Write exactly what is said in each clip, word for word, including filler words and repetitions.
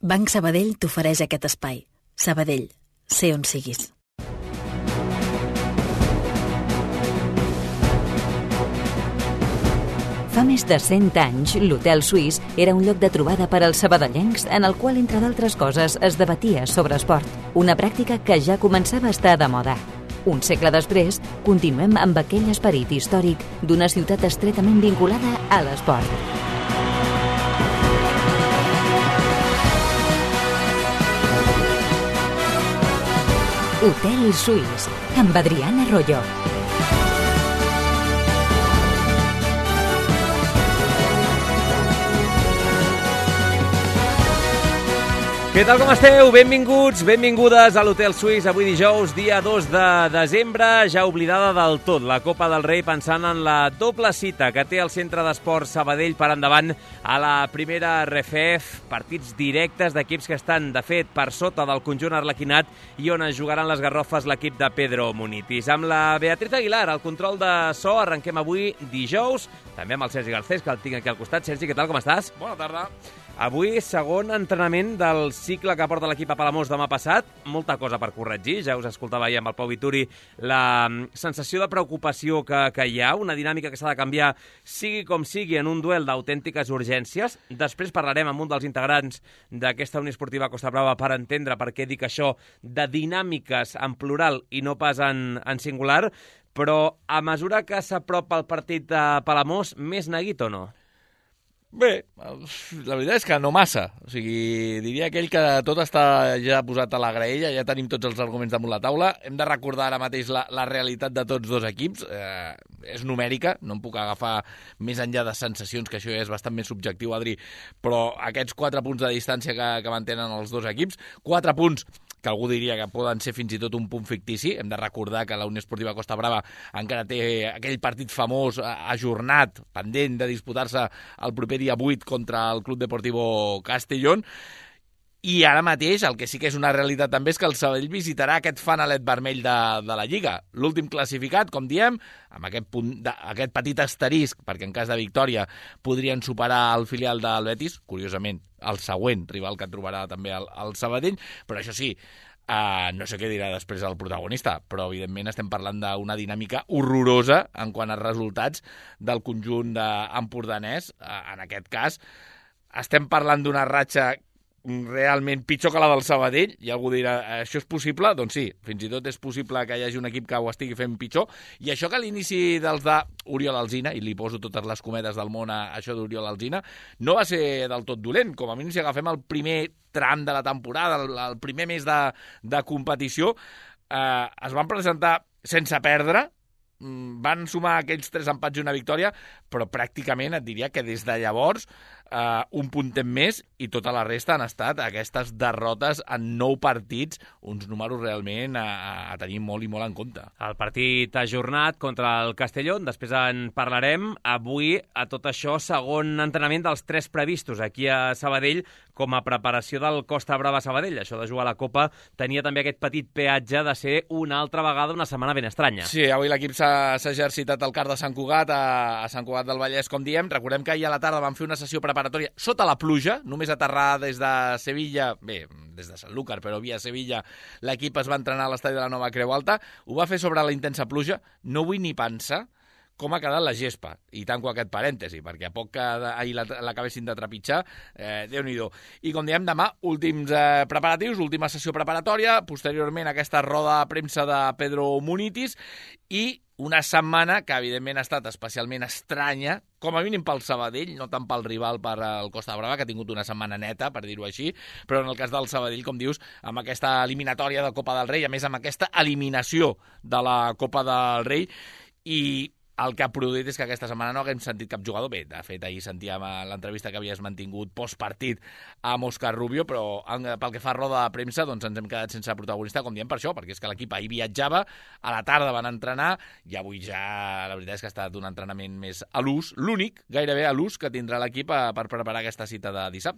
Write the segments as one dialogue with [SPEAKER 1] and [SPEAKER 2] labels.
[SPEAKER 1] Banc Sabadell t'ofereix aquest espai. Sabadell, sé on siguis.
[SPEAKER 2] Fa més de cent anys, l'Hotel Suís era un lloc de trobada per als sabadellencs en el qual, entre d'altres coses, es debatia sobre esport, una pràctica que ja començava a estar de moda. Un segle després, continuem amb aquell esperit històric d'una ciutat estretament vinculada a l'esport. Hotel Suís, amb Adriana Arroyo.
[SPEAKER 3] Què tal, com esteu? Benvinguts, benvingudes a l'Hotel Suís. Avui dijous, dia dos de desembre, ja oblidada del tot la Copa del Rei, pensant en la doble cita que té el Centre d'Esports Sabadell per endavant a la primera R F F. Partits directes d'equips que estan, de fet, per sota del conjunt arlequinat i on es jugaran les garrofes l'equip de Pedro Munitis. Amb la Beatriz Aguilar, al control de so, arrenquem avui dijous, també amb el Sergi Garcés, que el tinc aquí al costat. Sergi, què tal, com estàs?
[SPEAKER 4] Bona tarda.
[SPEAKER 3] Avui, segon entrenament del cicle que porta l'equip a Palamós demà passat. Molta cosa per corregir. Ja us escoltava ahir amb el Pau Vituri la sensació de preocupació que, que hi ha, una dinàmica que s'ha de canviar, sigui com sigui, en un duel d'autèntiques urgències. Després parlarem amb un dels integrants d'aquesta Unió Esportiva Costa Brava per entendre per què dic això de dinàmiques en plural i no pas en, en singular. Però a mesura que s'apropa el partit de Palamós, més neguit o no?
[SPEAKER 4] Bé, la veritat és que no massa. O sigui, diria aquell que tot està ja posat a la graella, ja tenim tots els arguments damunt la taula. Hem de recordar ara mateix la, la realitat de tots dos equips. Eh, és numèrica, no em puc agafar més enllà de sensacions, que això ja és bastant més subjectiu, Adri, però aquests quatre punts de distància que, que mantenen els dos equips, quatre punts que algú diria que poden ser fins i tot un punt fictici. Hem de recordar que la Unió Esportiva Costa Brava encara té aquell partit famós ajornat, pendent de disputar-se el proper dia vuit contra el Club Deportivo Castellón. I ara mateix el que sí que és una realitat també és que el Sabadell visitarà aquest fanalet vermell de, de la Lliga. L'últim classificat, com diem, amb aquest, punt de, aquest petit asterisc, perquè en cas de victòria podrien superar el filial del Betis, curiosament, el següent rival que trobarà també el, el Sabadell, però això sí, Uh, no sé què dirà després el protagonista, però evidentment estem parlant d'una dinàmica horrorosa en quant a resultats del conjunt empordanès. Uh, en aquest cas, estem parlant d'una ratxa realment pitjor que la del Sabadell, i algú dirà, això és possible? Doncs sí, fins i tot és possible que hi hagi un equip que ho estigui fent pitjor, i això que a l'inici dels d'Oriol Alsina, i li poso totes les cometes del món a això d'Oriol Alsina, no va ser del tot dolent. Com a mínim, si agafem el primer tram de la temporada, el, el primer mes de, de competició, eh, es van presentar sense perdre, van sumar aquells tres empats i una victòria, però pràcticament et diria que des de llavors uh, un puntet més i tota la resta han estat aquestes derrotes en nou partits, uns números realment a, a tenir molt i molt en compte.
[SPEAKER 3] El partit ajornat contra el Castellón, després en parlarem. Avui, a tot això, segon entrenament dels tres previstos aquí a Sabadell com a preparació del Costa Brava Sabadell. Això de jugar a la Copa tenia també aquest petit peatge de ser una altra vegada una setmana ben estranya.
[SPEAKER 4] Sí, avui l'equip s'ha s'ha exercitat al CAR de Sant Cugat, a, a Sant Cugat del Vallès, com diem. Recordem que ahir a la tarda van fer una sessió preparatòria sota la pluja, només aterrar des de Sevilla, bé, des de Sanlúcar, però via Sevilla, l'equip es va entrenar a l'estadi de la Nova Creu Alta. Ho va fer sobre la intensa pluja. No vull ni pensar com ha quedat la gespa. I tanco aquest parèntesi, perquè a poc que ahir l'acabessin de trepitjar, eh, Déu-n'hi-do. I com diem, demà, últims eh, preparatius, última sessió preparatòria, posteriorment aquesta roda de premsa de Pedro Munitis, i una setmana que, evidentment, ha estat especialment estranya, com a mínim pel Sabadell, no tant pel rival, per el Costa Brava, que ha tingut una setmana neta, per dir-ho així, però en el cas del Sabadell, com dius, amb aquesta eliminatòria de Copa del Rei, a més amb aquesta eliminació de la Copa del Rei, i el que ha produït és que aquesta setmana no haguem sentit cap jugador. Bé, de fet, ahir sentíem l'entrevista que havies mantingut postpartit amb Òscar Rubio, però pel que fa a roda de premsa, doncs ens hem quedat sense protagonista, com diem, per això, perquè és que l'equip ahir viatjava, a la tarda van entrenar, i avui ja la veritat és que ha estat un entrenament més a l'ús, l'únic, gairebé a l'ús, que tindrà l'equip per preparar aquesta cita de dissabte.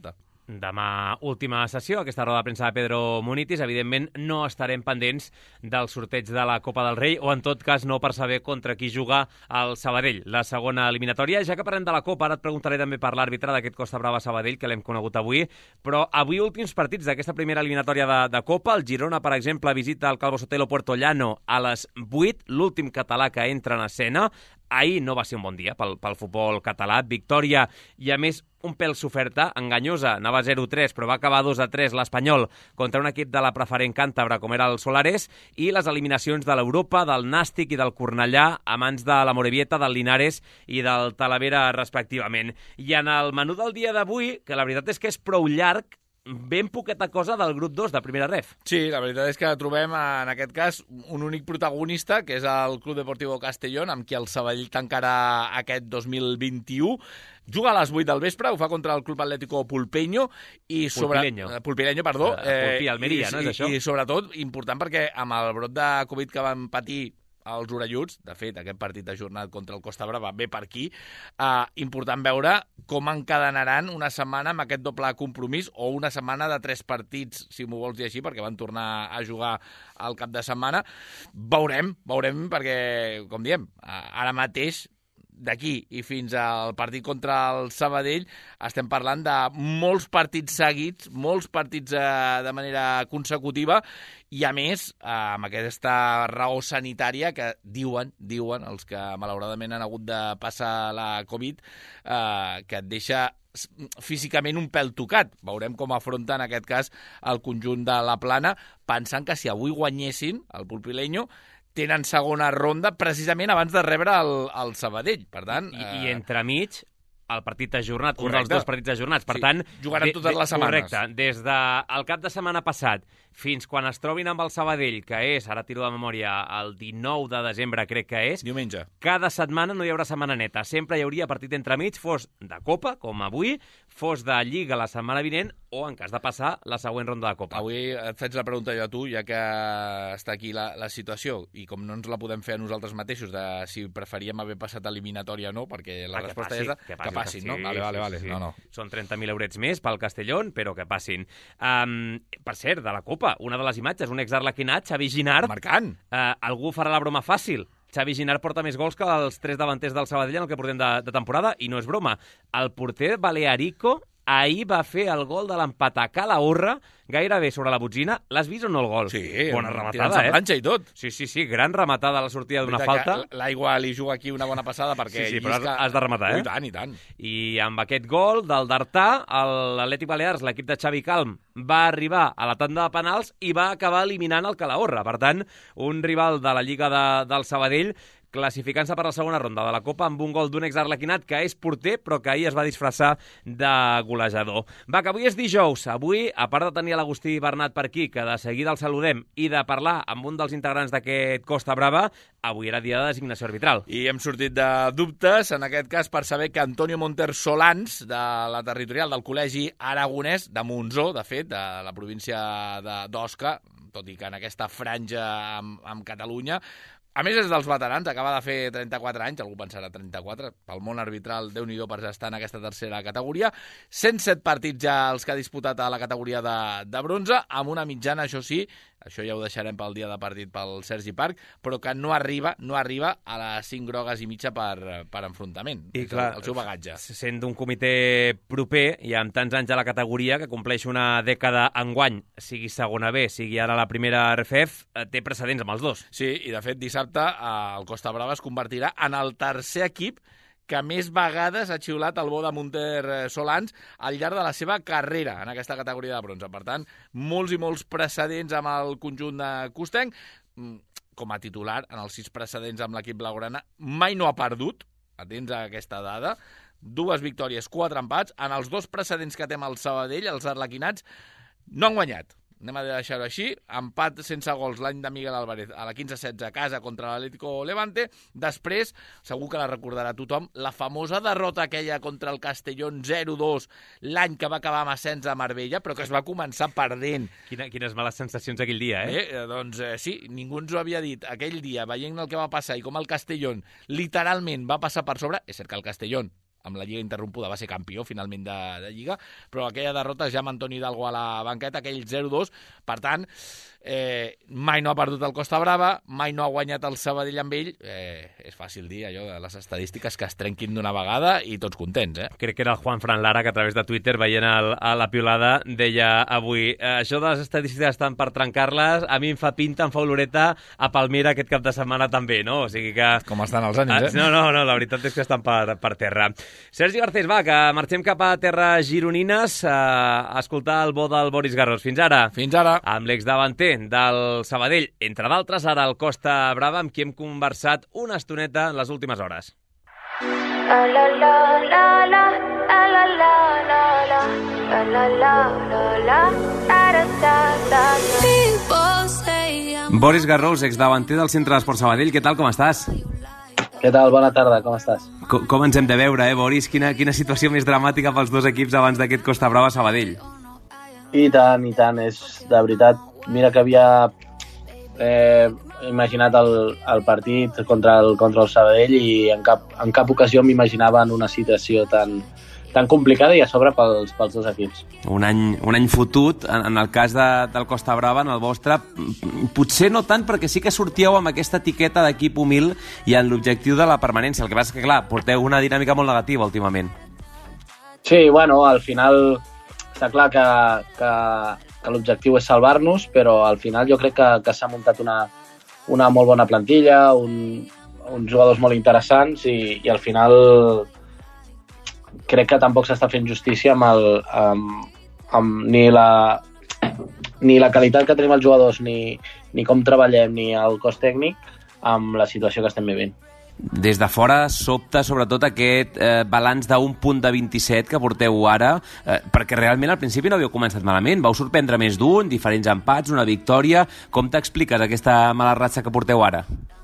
[SPEAKER 3] Demà, última sessió, aquesta roda de premsa de Pedro Munitis. Evidentment, no estarem pendents del sorteig de la Copa del Rei, o en tot cas no per saber contra qui juga el Sabadell, la segona eliminatòria. Ja que parlem de la Copa, ara et preguntaré també per l'àrbitre d'aquest Costa Brava Sabadell, que l'hem conegut avui, però avui últims partits d'aquesta primera eliminatòria de, de Copa. El Girona, per exemple, visita el Calvo Sotelo Puerto Llano a les vuit, l'últim català que entra en escena. Ahir no va ser un bon dia pel, pel futbol català. Victòria, i a més un pèl s'oferta, enganyosa, anava zero tres, però va acabar dos a tres l'Espanyol contra un equip de la preferent càntabra com era el Solares, i les eliminacions de l'Europa, del Nàstic i del Cornellà a mans de la Morevieta, del Linares i del Talavera, respectivament. I en el menú del dia d'avui, que la veritat és que és prou llarg, ben poqueta cosa del grup dos de primera ref.
[SPEAKER 4] Sí, la veritat és que trobem en aquest cas un únic protagonista, que és el Club Deportivo Castellón, amb qui el Sabadell tancarà aquest dos mil vint-i-u. Juga a les vuit del vespre, ho fa contra el Club Atlético Pulpeño i sobre...
[SPEAKER 3] Pulpileño.
[SPEAKER 4] Eh, Pulpileño, perdó.
[SPEAKER 3] Uh, Pulpi, Almeria,
[SPEAKER 4] i,
[SPEAKER 3] no és això?
[SPEAKER 4] I, I sobretot, important perquè amb el brot de Covid que van patir els orelluts, de fet, aquest partit ajornat contra el Costa Brava ve per aquí, eh, important veure com encadenaran una setmana amb aquest doble compromís, o una setmana de tres partits, si m'ho vols dir així, perquè van tornar a jugar al cap de setmana. Veurem, veurem, perquè, com diem, ara mateix, d'aquí i fins al partit contra el Sabadell, estem parlant de molts partits seguits, molts partits eh, de manera consecutiva, i a més, eh, amb aquesta raó sanitària que diuen, diuen els que malauradament han hagut de passar la Covid, eh, que et deixa físicament un pèl tocat. Veurem com afronta en aquest cas el conjunt de la Plana, pensant que si avui guanyessin el Pulpileño, tenen segona ronda precisament abans de rebre el, el Sabadell. Per tant,
[SPEAKER 3] I, eh... I entremig, el partit ajornat,
[SPEAKER 4] correcte.
[SPEAKER 3] Un dels dos partits ajornats. Per
[SPEAKER 4] sí,
[SPEAKER 3] tant,
[SPEAKER 4] jugaran totes de, les setmanes.
[SPEAKER 3] Correcte. Des del cap de setmana passat fins quan es trobin amb el Sabadell, que és, ara tiro de memòria, el dinou de desembre, crec que és,
[SPEAKER 4] diumenge.
[SPEAKER 3] Cada setmana no hi haurà setmana neta. Sempre hi hauria partit entremig, fos de Copa, com avui, fos de Lliga la setmana vinent, o, en cas de passar, la següent ronda de Copa.
[SPEAKER 4] Avui et faig la pregunta jo a tu, ja que està aquí la, la situació, i com no ens la podem fer a nosaltres mateixos, de si preferíem haver passat eliminatòria o no, perquè la
[SPEAKER 3] ah,
[SPEAKER 4] resposta
[SPEAKER 3] passi,
[SPEAKER 4] és de,
[SPEAKER 3] que,
[SPEAKER 4] que passin,
[SPEAKER 3] sí,
[SPEAKER 4] no? Vale, vale, vale.
[SPEAKER 3] Sí, sí.
[SPEAKER 4] No, no.
[SPEAKER 3] Són trenta mil eurets més pel Castellón, però que passin. Um, per cert, de la Copa, una de les imatges, un exarlequinat, Xavi Ginard.
[SPEAKER 4] Marcant.
[SPEAKER 3] Uh, algú farà la broma fàcil. Xavi Ginard porta més gols que els tres davanters del Sabadell en el que portem de, de temporada, i no és broma. El porter Balearico ahir va fer el gol de l'empat a Calahorra, gairebé sobre la botzina. L'has vist o no el gol?
[SPEAKER 4] Sí,
[SPEAKER 3] bona rematada, eh?
[SPEAKER 4] planxa i tot.
[SPEAKER 3] Sí, sí, sí, gran rematada a la sortida d'una falta.
[SPEAKER 4] L'aigua li juga aquí una bona passada perquè...
[SPEAKER 3] Sí, sí, però
[SPEAKER 4] llisca...
[SPEAKER 3] has, has de rematar, eh?
[SPEAKER 4] I tant, i tant.
[SPEAKER 3] I amb aquest gol del d'Artà, l'Atlètic Balears, l'equip de Xavi Calm, va arribar a la tanda de penals i va acabar eliminant el Calahorra. Per tant, un rival de la Lliga de, del Sabadell classificant-se per la segona ronda de la Copa amb un gol d'un exarlequinat que és porter, però que ahir es va disfressar de golejador. Va, que avui és dijous. Avui, a part de tenir l'Agustí Bernat per aquí, que de seguida el saludem, i de parlar amb un dels integrants d'aquest Costa Brava, avui era dia de designació arbitral.
[SPEAKER 4] I hem sortit de dubtes, en aquest cas, per saber que Antonio Monter Solans, de la territorial del Col·legi Aragonès, de Monzó, de fet, de la província d'Osca, tot i que en aquesta franja amb, amb Catalunya, a més, és dels veterans, acaba de fer trenta-quatre anys, algú pensarà trenta-quatre, pel món arbitral, Déu-n'hi-do per estar en aquesta tercera categoria. cent set partits ja els que ha disputat a la categoria de, de bronze, amb una mitjana, això sí, això ja ho deixarem pel dia de partit pel Sergi Parc, però que no arriba no arriba a les cinc grogues i mitja per, per enfrontament.
[SPEAKER 3] I clar,
[SPEAKER 4] el, el seu bagatge.
[SPEAKER 3] Sent d'un comitè proper i amb tants anys a la categoria, que compleix una dècada enguany, sigui segona B, sigui ara la primera R F F, té precedents amb els dos.
[SPEAKER 4] Sí, i de fet dissabte el Costa Brava es convertirà en el tercer equip que més vegades ha xiulat el bo de Monter Solans al llarg de la seva carrera en aquesta categoria de bronze. Per tant, molts i molts precedents amb el conjunt de Costenc. Com a titular, en els sis precedents amb l'equip blaugrana, mai no ha perdut, atents a aquesta dada, dues victòries, quatre empats. En els dos precedents que té amb el Sabadell, els arlequinats no han guanyat. Anem a deixar-ho així, empat sense gols l'any de Miguel Álvarez a la quinze setze a casa contra l'Atlético Levante. Després, segur que la recordarà tothom, la famosa derrota aquella contra el Castellón zero dos l'any que va acabar amb ascens a Marbella, però que es va començar perdent.
[SPEAKER 3] Quina, quines males sensacions aquell dia, eh?
[SPEAKER 4] eh doncs eh, sí, ningú ens ho havia dit. Aquell dia, veient el que va passar i com el Castellón literalment va passar per sobre, és cert que el Castellón amb la Lliga interrompuda va ser campió finalment de, de Lliga, però aquella derrota ja amb Antoni Hidalgo a la banqueta, aquell zero dos, per tant, eh, mai no ha perdut el Costa Brava, mai no ha guanyat el Sabadell amb ell, eh, és fàcil dir allò de les estadístiques que es trenquin d'una vegada i tots contents, eh?
[SPEAKER 3] Crec que era el Juan Fran Lara que a través de Twitter, veient el, a la piulada, deia avui, eh, això de les estadístiques estan per trencar-les, a mi em fa pinta, em fa oloreta a Palmira aquest cap de setmana també, no? O sigui que...
[SPEAKER 4] Com estan els ànims, eh?
[SPEAKER 3] No, no, no, la veritat és que estan per, per terra. Sergi Garcés, va, que marxem cap a terres gironines eh, a escoltar el bo del Boris Garros. Fins ara.
[SPEAKER 4] Fins ara.
[SPEAKER 3] Amb l'exdavanter del Sabadell, entre d'altres, ara el Costa Brava, amb qui hem conversat una estoneta en les últimes hores.
[SPEAKER 5] La la la la la la la la la la la la la la la la.
[SPEAKER 3] Boris Garrós, exdavanter del Centre d'Esport Sabadell, què tal, com estàs?
[SPEAKER 6] Què tal? Bona tarda, com estàs?
[SPEAKER 3] Com, com ens hem de veure, eh, Boris? Quina, quina situació més dramàtica pels dos equips abans d'aquest Costa Brava Sabadell.
[SPEAKER 6] I tant, i tant, és de veritat. Mira que havia eh, imaginat el, el partit contra el, contra el Sabadell i en cap, en cap ocasió m'imaginava en una situació tan, tan complicada i a sobre pels, pels dos equips.
[SPEAKER 3] Un any, un any fotut, en, en el cas de, del Costa Brava, en el vostre, potser no tant, perquè sí que sortíeu amb aquesta etiqueta d'equip humil i en l'objectiu de la permanència. El que passa és que, clar, porteu una dinàmica molt negativa últimament.
[SPEAKER 6] Sí, bueno, al final està clar que, que, que l'objectiu és salvar-nos, però al final jo crec que, que s'ha muntat una, una molt bona plantilla, un, uns jugadors molt interessants i, i al final crec que tampoc s'està fent justícia amb, el, amb, amb ni, la, ni la qualitat que tenim els jugadors, ni, ni com treballem, ni el cos tècnic amb la situació que estem vivint.
[SPEAKER 3] Des de fora sobta sobretot aquest eh, balanç d'un punt de vint-i-set que porteu ara, eh, perquè realment al principi no havíeu començat malament, vau sorprendre més d'un, diferents empats, una victòria. Com t'expliques aquesta mala ratxa que porteu ara?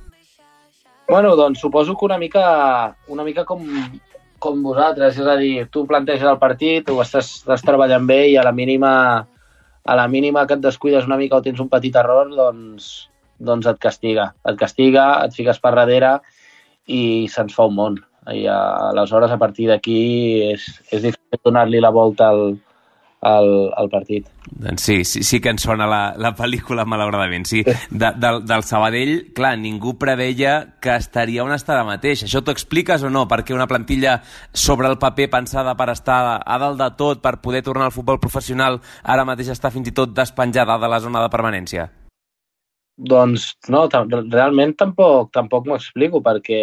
[SPEAKER 6] Bueno, doncs suposo que una mica, una mica com, com vosaltres, és a dir, tu planteges el partit, ho estàs, estàs treballant bé i a la mínima a la mínima que et descuides una mica o tens un petit error, doncs, doncs et castiga. Et castiga, et fiques per darrere i se'ns fa un món. I aleshores, a partir d'aquí, és, és difícil donar-li la volta al, al, al partit.
[SPEAKER 3] Doncs sí, sí, sí que ens sona la, la pel·lícula, malauradament. Sí. De, del, del Sabadell, clar, ningú preveia que estaria on està ara mateix. Això t'ho expliques o no? Perquè una plantilla sobre el paper pensada per estar a dalt de tot, per poder tornar al futbol professional, ara mateix està fins i tot despenjada de la zona de permanència?
[SPEAKER 6] Doncs no, realment tampoc, tampoc m'ho explico, perquè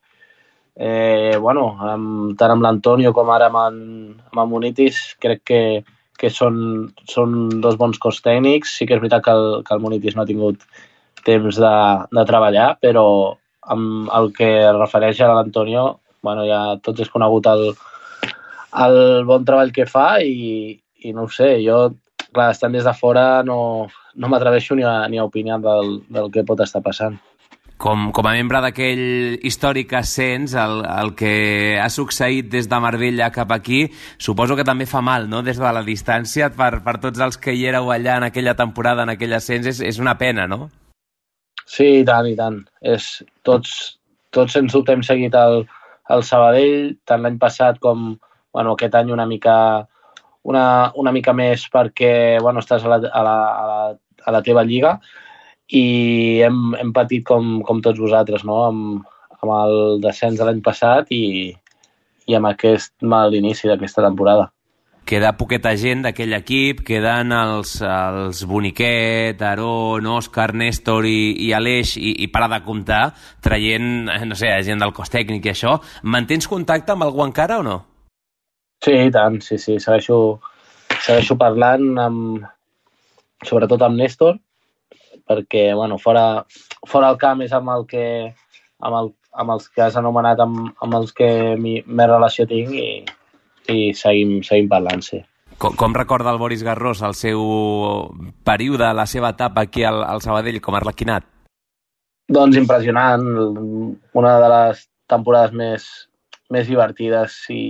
[SPEAKER 6] eh, bueno, amb, tant amb l'Antonio com ara amb en, amb en Munitis crec que, que són, són dos bons cos tècnics. Sí que és veritat que el, que el Munitis no ha tingut temps de, de treballar, però amb el que es refereix a l'Antonio, bueno, ja tots és conegut el, el bon treball que fa i, i no ho sé, jo clar, estant des de fora no, no m'atreveixo ni a, ni a opinar del, del que pot estar passant.
[SPEAKER 3] Com, com a membre d'aquell històric ascens, el, el que ha succeït des de Marbella cap aquí, suposo que també fa mal, no?, des de la distància, per, per tots els que hi éreu allà en aquella temporada, en aquell ascens, és, és una pena, no?
[SPEAKER 6] Sí, i tant, i tant. És, tots, tots sens dubte hem seguit el, el Sabadell, tant l'any passat com bueno, aquest any una mica... Una, una mica més perquè bueno, estàs a la, a, la, a, la, a la teva lliga i hem, hem patit com, com tots vosaltres, no? amb, amb el descens de l'any passat i, i amb aquest mal inici d'aquesta temporada.
[SPEAKER 3] Queda poqueta gent d'aquell equip, queden els, els Boniquet, Aarón, Òscar, Néstor i, i Aleix, i, i para de comptar, traient, no sé, gent del cos tècnic i això. Mantens contacte amb algú encara o no?
[SPEAKER 6] Sí, i tant, sí, sí. Segueixo, segueixo parlant, amb, sobretot amb Néstor, perquè, bueno, fora, fora el camp és amb el que, amb, el, amb els que has anomenat, amb, amb els que més relació tinc i, i seguim, seguim parlant, sí.
[SPEAKER 3] Com, com recorda el Boris Garrós el seu període, la seva etapa aquí al, al Sabadell, com a arlequinat?
[SPEAKER 6] Doncs impressionant, una de les temporades més, més divertides i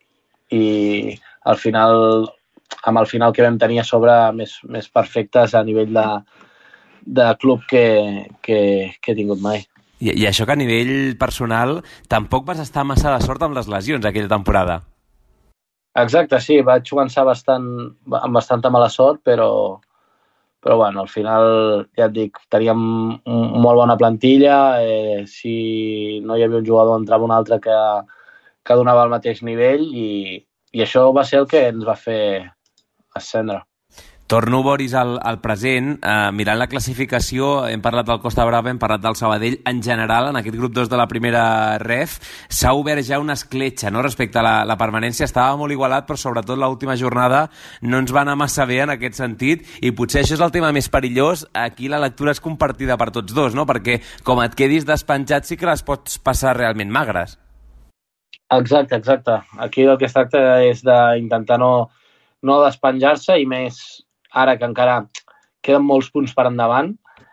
[SPEAKER 6] i al final, amb el final que vam tenir a sobre més, més perfectes a nivell de, de club que, que, que he tingut mai.
[SPEAKER 3] I, I això que a nivell personal tampoc vas estar massa de sort amb les lesions aquella temporada.
[SPEAKER 6] Exacte, sí, vaig començar bastant, amb bastanta mala sort, però, però bueno, al final, ja et dic, teníem molt bona plantilla, eh, si no hi havia un jugador entrava un altre que, que donava el mateix nivell i, i això va ser el que ens va fer ascendre.
[SPEAKER 3] Torno, Boris, al, al present. Eh, mirant la classificació, hem parlat del Costa Brava, hem parlat del Sabadell. En general, en aquest grup dos de la primera ref, s'ha obert ja una escletxa, no? Respecte a la, la permanència. Estava molt igualat, però sobretot l'última jornada no ens va anar massa bé en aquest sentit, i potser això és el tema més perillós. Aquí la lectura és compartida per tots dos, no? Perquè com et quedis despenjat sí que les pots passar realment magres.
[SPEAKER 6] Exacte, exacte. Aquí el que es tracta és d'intentar no, no despenjar-se, i més ara que encara queden molts punts per endavant,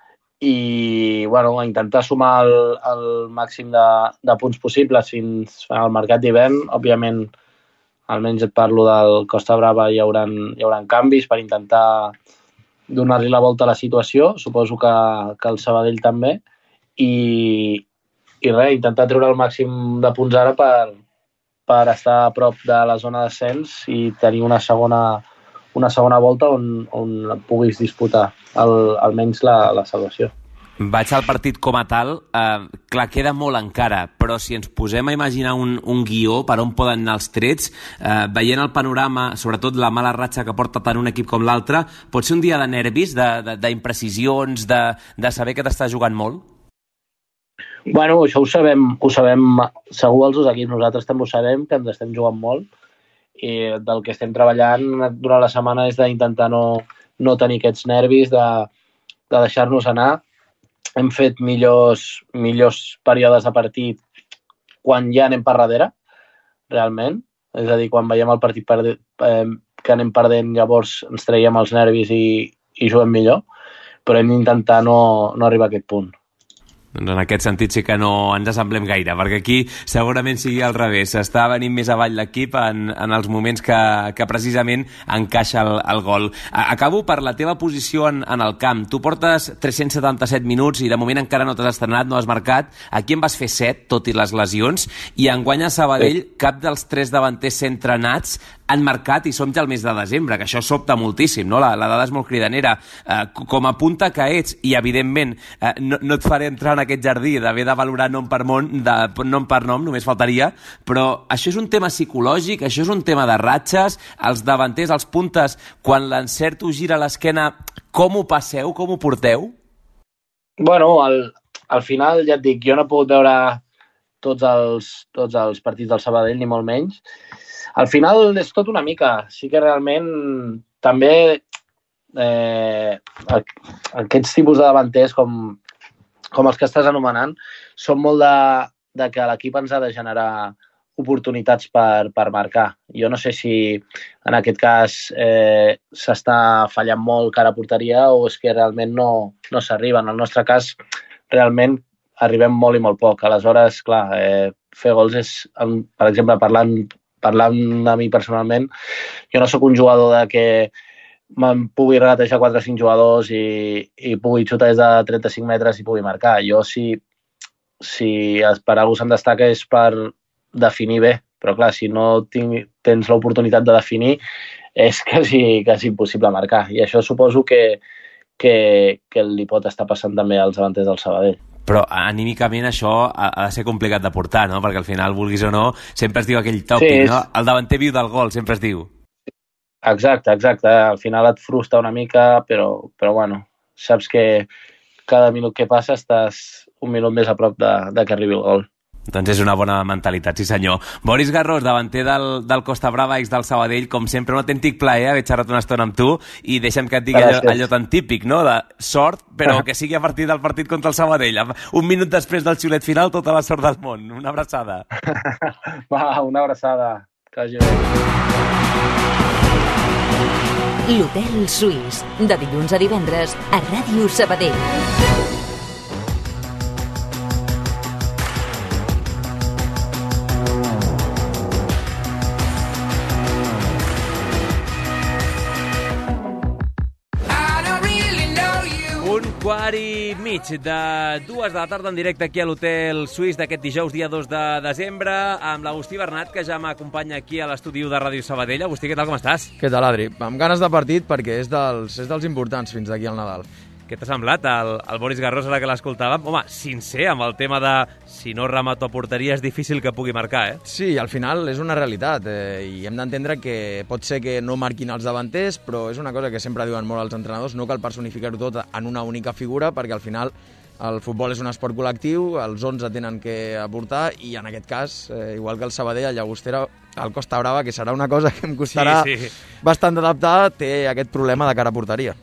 [SPEAKER 6] i bueno, intentar sumar el, el màxim de, de punts possibles fins al mercat d'hivern. Òbviament, almenys et parlo del Costa Brava, hi haurà, hi haurà canvis per intentar donar-li la volta a la situació. Suposo que, que el Sabadell també. I, i res, intentar treure el màxim de punts ara per, per estar a prop de la zona d'ascens i tenir una segona una segona volta on, on puguis disputar el, almenys la, la salvació.
[SPEAKER 3] Vaig al partit com a tal. Eh, clar, queda molt encara, però si ens posem a imaginar un, un guió per on poden anar els trets, eh, veient el panorama, sobretot la mala ratxa que porta tant un equip com l'altre, pot ser un dia de nervis, d'imprecisions, de, de, de, de saber que t'estàs jugant molt?
[SPEAKER 6] Bueno, això ho sabem, ho sabem segur els dos equips. Nosaltres també ho sabem, que ens estem jugant molt, i del que estem treballant durant la setmana és d'intentar no, no tenir aquests nervis, de, de deixar-nos anar. Hem fet millors, millors períodes de partit quan ja anem per darrere, realment. És a dir, quan veiem el partit perde, eh, que anem perdent, llavors ens traiem els nervis i, i juguem millor, però hem d'intentar no, no arribar a aquest punt.
[SPEAKER 3] Doncs en aquest sentit sí que no ens assemblem gaire, perquè aquí segurament sigui al revés. Està venint més avall l'equip en, en els moments que, que precisament encaixa el, el gol. Acabo per la teva posició en, en el camp. Tu portes tres-cents setanta-set minuts i de moment encara no t'has estrenat, no has marcat. Aquí en vas fer set, tot i les lesions, i enguany a Sabadell sí. Cap dels tres davanters entrenats han marcat i som ja al mes de desembre, que això sobta moltíssim, no? La, la dada és molt cridanera. Eh, com a punta que ets, i evidentment eh, no, no et faré entrar en aquest jardí d'haver de valorar nom per, mon, de, nom per nom, només faltaria, però això és un tema psicològic, això és un tema de ratxes, els davanters, els puntes, quan l'encert us gira l'esquena, com ho passeu, com ho porteu?
[SPEAKER 6] Bueno, al, al final, ja et dic, jo no he pogut veure tots els, tots els partits del Sabadell, ni molt menys. Al final és tot una mica. Sí que realment també eh, aquests tipus de davanters com, com els que estàs anomenant són molt de, de que l'equip ens ha de generar oportunitats per, per marcar. Jo no sé si en aquest cas eh, s'està fallant molt cara a porteria o és que realment no, no s'arriba. En el nostre cas realment arribem molt i molt poc. Aleshores, clar, eh, fer gols és, per exemple, parlant parlant de mi personalment, jo no sóc un jugador de que me'n pugui regatejar quatre o cinc jugadors i, i pugui xutar des de trenta-cinc metres i pugui marcar. Jo, si, si per algú se'm destaca és per definir bé, però clar, si no tinc, tens l'oportunitat de definir, és quasi, quasi impossible marcar. I això suposo que, que, que li pot estar passant també als davanters del Sabadell.
[SPEAKER 3] Però anímicament això ha, ha de ser complicat de portar, no? Perquè al final, vulguis o no, sempre es diu aquell tòpic, sí, és... no? El davanter viu del gol, sempre es diu.
[SPEAKER 6] Exacte, exacte. Al final et frustra una mica, però, però bueno, saps que cada minut que passa estàs un minut més a prop de, de que arribi el gol.
[SPEAKER 3] Doncs és una bona mentalitat, sí senyor. Boris Garrós, davanter del, del Costa Brava, ex del Sabadell, com sempre, un autèntic plaer haver xerrat una estona amb tu, i deixa'm que et digui allò, allò tan típic, no?, de sort, però que sigui a partir del partit contra el Sabadell. Un minut després del xiulet final, tota la sort del món. Una abraçada.
[SPEAKER 6] Va, una abraçada. Que vagi bé.
[SPEAKER 2] L'Hotel Suís, de dilluns a divendres, a Ràdio Sabadell.
[SPEAKER 3] Quart i mig de dues de la tarda en directe aquí a l'Hotel Suís d'aquest dijous, dia dos de desembre, amb l'Agustí Bernat, que ja m'acompanya aquí a l'estudi de Ràdio Sabadell. Agustí, què tal, com estàs?
[SPEAKER 7] Què tal, Adri? Amb ganes de partit perquè és dels, és dels importants fins d'aquí al Nadal.
[SPEAKER 3] Què t'ha semblat el, el Boris Garros, ara que l'escoltàvem? Home, sincer, amb el tema de si no remato a porteria és difícil que pugui marcar, eh?
[SPEAKER 7] Sí, al final és una realitat eh, i hem d'entendre que pot ser que no marquin els davanters, però és una cosa que sempre diuen molt els entrenadors, no cal personificar-ho tot en una única figura, perquè al final el futbol és un esport col·lectiu, els onze tenen que aportar i en aquest cas, eh, igual que el Sabadell, el Llagostera, el Costa Brava, que serà una cosa que em costarà sí, sí. bastant d'adaptar, té aquest problema de cara a porteria.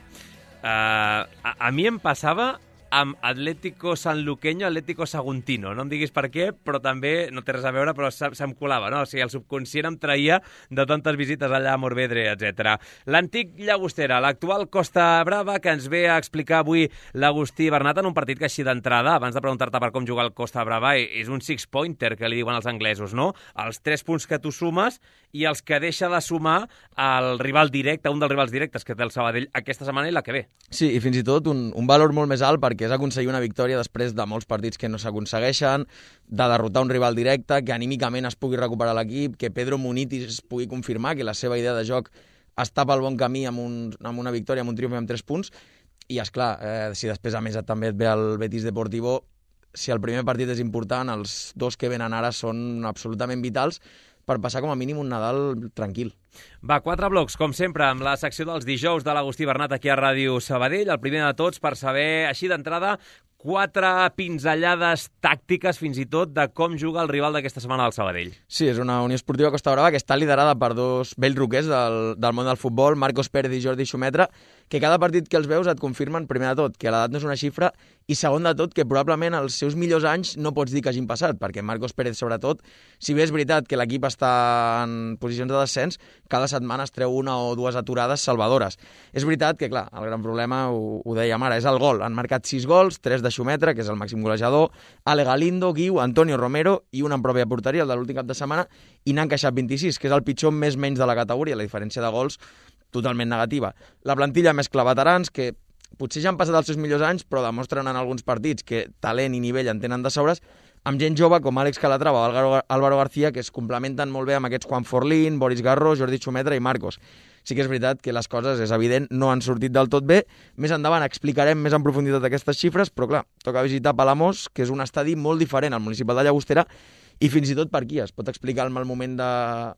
[SPEAKER 3] Uh, a, a mi em passava amb Atlético Sanluqueño, Atlético Saguntino. No em diguis per què, però també, no té res a veure, però se, se'm colava, no? O sigui, el subconscient em traïa de tantes visites allà a Morvedre, etcètera. L'antic Llagostera, l'actual Costa Brava, que ens ve a explicar avui l'Agustí Bernat en un partit que així d'entrada, abans de preguntar-te per com jugar el Costa Brava, és un six-pointer, que li diuen els anglesos, no? Els tres punts que tu sumes i els que deixa de sumar el rival directe, un dels rivals directes que té el Sabadell aquesta setmana i la que ve.
[SPEAKER 7] Sí, i fins i tot un, un valor molt més alt perquè és aconseguir una victòria després de molts partits que no s'aconsegueixen, de derrotar un rival directe, que anímicament es pugui recuperar l'equip, que Pedro Munitis pugui confirmar que la seva idea de joc està pel bon camí amb, un, amb una victòria, amb un triomf i amb tres punts, i esclar, eh, si després a més també et ve el Betis Deportivo, si el primer partit és important, els dos que venen ara són absolutament vitals per passar com a mínim un Nadal tranquil.
[SPEAKER 3] Va, quatre blocs, com sempre, amb la secció dels dijous de l'Agustí Bernat aquí a Ràdio Sabadell. El primer de tots per saber, així d'entrada, quatre pinzellades tàctiques, fins i tot, de com juga el rival d'aquesta setmana del Sabadell.
[SPEAKER 7] Sí, és una Unió Esportiva Costa Brava que està liderada per dos vells roquers del, del món del futbol, Marcos Pérez i Jordi Xumetra, que cada partit que els veus et confirmen, primer de tot, que l'edat no és una xifra, i segon de tot, que probablement els seus millors anys no pots dir que hagin passat, perquè Marcos Pérez, sobretot, si bé és veritat que l'equip està en posicions de descens, cada setmana es treu una o dues aturades salvadores. És veritat que, clar, el gran problema, ho, ho dèiem ara, és el gol. Han marcat sis gols, tres de Xumetra, que és el màxim golejador, Ale Galindo, Guiu, Antonio Romero i un en pròpia porteria, el de l'últim cap de setmana, i n'han encaixat vint-i-sis, que és el pitjor més menys de la categoria, la diferència de gols totalment negativa. La plantilla mescla veterans, que potser ja han passat els seus millors anys, però demostren en alguns partits que talent i nivell en tenen de sobres, amb gent jove com Àlex Calatrava o Álvaro García, que es complementen molt bé amb aquests Juan Forlín, Boris Garros, Jordi Xumetra i Marcos. Sí que és veritat que les coses, és evident, no han sortit del tot bé. Més endavant explicarem més en profunditat aquestes xifres, però clar, toca visitar Palamós, que és un estadi molt diferent al municipal de Llagostera, i fins i tot per aquí es pot explicar el mal moment de...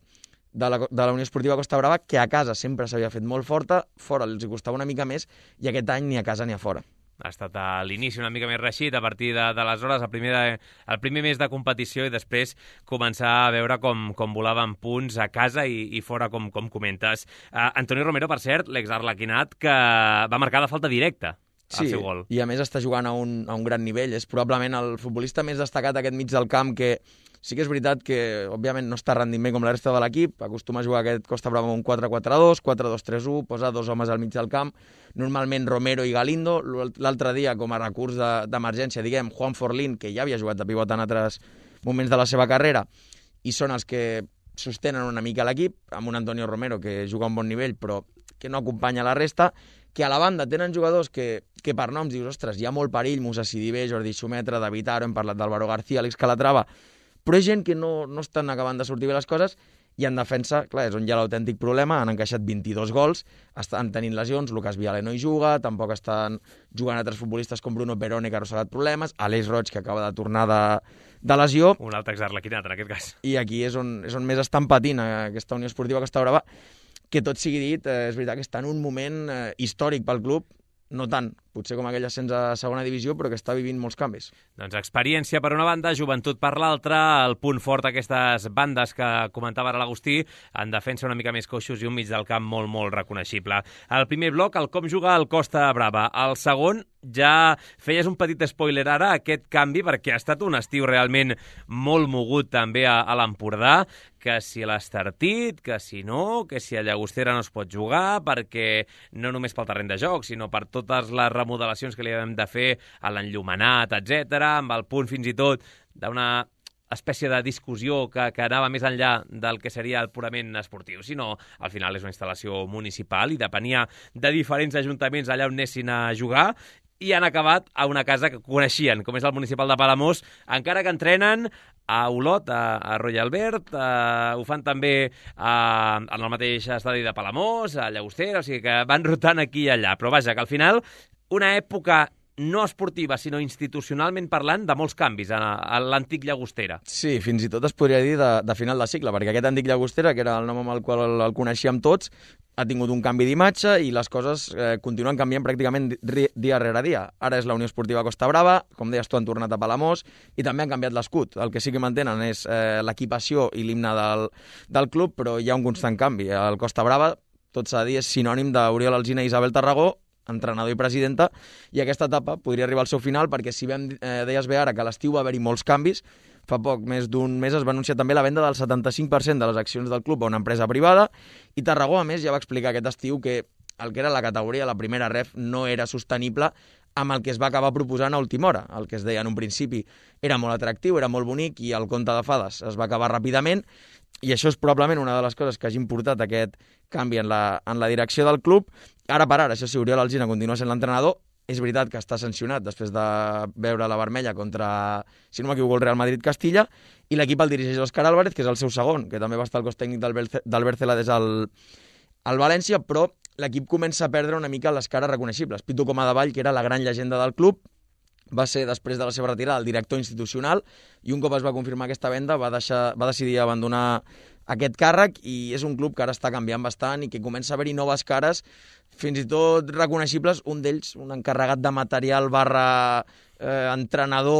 [SPEAKER 7] de la, de la Unió Esportiva Costa Brava, que a casa sempre s'havia fet molt forta, fora els costava una mica més, i aquest any ni a casa ni a fora.
[SPEAKER 3] Ha estat a l'inici una mica més reixit, a partir de, de les hores, el primer, de, el primer mes de competició, i després començar a veure com, com volaven punts a casa i, i fora, com, com comentes. Uh, Antonio Romero, per cert, l'ex-arlequinat, que va marcar de falta directa.
[SPEAKER 7] Sí, i a més està jugant a un, a un gran nivell. És probablement el futbolista més destacat aquest mig del camp, que sí que és veritat que, òbviament, no està rendint bé com la resta de l'equip. Acostuma a jugar aquest Costa Brava amb un quatre quatre dos, quatre dos tres u, posa dos homes al mig del camp, normalment Romero i Galindo. L'altre dia, com a recurs d'emergència, de, diguem, Juan Forlín, que ja havia jugat de pivot en altres moments de la seva carrera, i són els que sostenen una mica l'equip, amb un Antonio Romero que juga a un bon nivell, però que no acompanya la resta, que a la banda tenen jugadors que, que per noms dius, ostres, hi ha molt perill, Musa Sidibé, Jordi Xumetra, David Aro, hem parlat d'Álvaro García, Àlex Calatrava, però hi ha gent que no, no estan acabant de sortir bé les coses, i en defensa, clar, és on hi ha l'autèntic problema, han encaixat vint-i-dos gols, estan tenint lesions, Lucas Viale no hi juga, tampoc estan jugant altres futbolistes com Bruno Perone, que ha arrossegat problemes, Aleix Roig, que acaba de tornar de, de lesió.
[SPEAKER 3] Un altre exarlequinat, en aquest cas.
[SPEAKER 7] I aquí és on, és on més estan patint aquesta Unió Esportiva Costa Brava, que tot sigui dit, eh, és veritat que està en un moment eh, històric pel club, no tant, potser com aquell ascens a segona divisió, però que està vivint molts canvis.
[SPEAKER 3] Doncs experiència per una banda, joventut per l'altra, el punt fort d'aquestes bandes que comentava ara l'Agustí, en defensa una mica més coixos i un mig del camp molt, molt reconeixible. El primer bloc, el com jugar el Costa Brava. El segon, ja feies un petit spoiler ara, aquest canvi, perquè ha estat un estiu realment molt mogut també a, a l'Empordà, que si l'Estartit, que si no, que si a Llagostera no es pot jugar, perquè no només pel terreny de joc, sinó per totes les remodelacions que li hem de fer a l'enllumenat, etcètera, amb el punt fins i tot d'una espècie de discussió que, que anava més enllà del que seria el purament esportiu, sinó al final és una instal·lació municipal i depenia de diferents ajuntaments allà on anessin a jugar, i han acabat a una casa que coneixien, com és el municipal de Palamós, encara que entrenen a Olot, a, a Roy Albert, a, ho fan també a, en el mateix estadi de Palamós, a Llagostera, o sigui que van rotant aquí i allà. Però vaja, que al final, una època no esportiva, sinó institucionalment parlant, de molts canvis a, a l'antic Llagostera.
[SPEAKER 7] Sí, fins i tot es podria dir de, de final de cicle, perquè aquest antic Llagostera, que era el nom amb el qual el, el coneixíem tots, ha tingut un canvi d'imatge i les coses eh, continuen canviant pràcticament di dia rere dia. Ara és la Unió Esportiva Costa Brava, com deies tu, han tornat a Palamós i també han canviat l'escut. El que sí que mantenen és eh, l'equipació i l'himne del, del club, però hi ha un constant canvi. El Costa Brava, tot s'ha de dir, és sinònim d'Oriol Alsina i Isabel Tarragó, entrenador i presidenta, i aquesta etapa podria arribar al seu final perquè si vam, eh, deies bé ara que a l'estiu va haver-hi molts canvis, fa poc més d'un mes es va anunciar també la venda del setanta-cinc per cent de les accions del club a una empresa privada i Tarragó, a més, ja va explicar aquest estiu que el que era la categoria, la primera ref, no era sostenible amb el que es va acabar proposant a última hora. El que es deia en un principi era molt atractiu, era molt bonic i el conte de fades es va acabar ràpidament i això és probablement una de les coses que hagi importat aquest canvi en la, en la direcció del club. Ara per ara, això sí, Oriol Alsina continua sent l'entrenador. És veritat que està sancionat després de veure la vermella contra, si no m'equivoco, el Real Madrid-Castilla, i l'equip el dirigeix Òscar Álvarez, que és el seu segon, que també va estar al cos tècnic d'Albert Celades al, al València, però l'equip comença a perdre una mica les cares reconeixibles. Pitu Comadevall, que era la gran llegenda del club, va ser, després de la seva retirada, el director institucional, i un cop es va confirmar aquesta venda va, deixar, va decidir abandonar aquest càrrec, i és un club que ara està canviant bastant i que comença a haver-hi noves cares, fins i tot reconeixibles, un d'ells, un encarregat de material barra eh, entrenador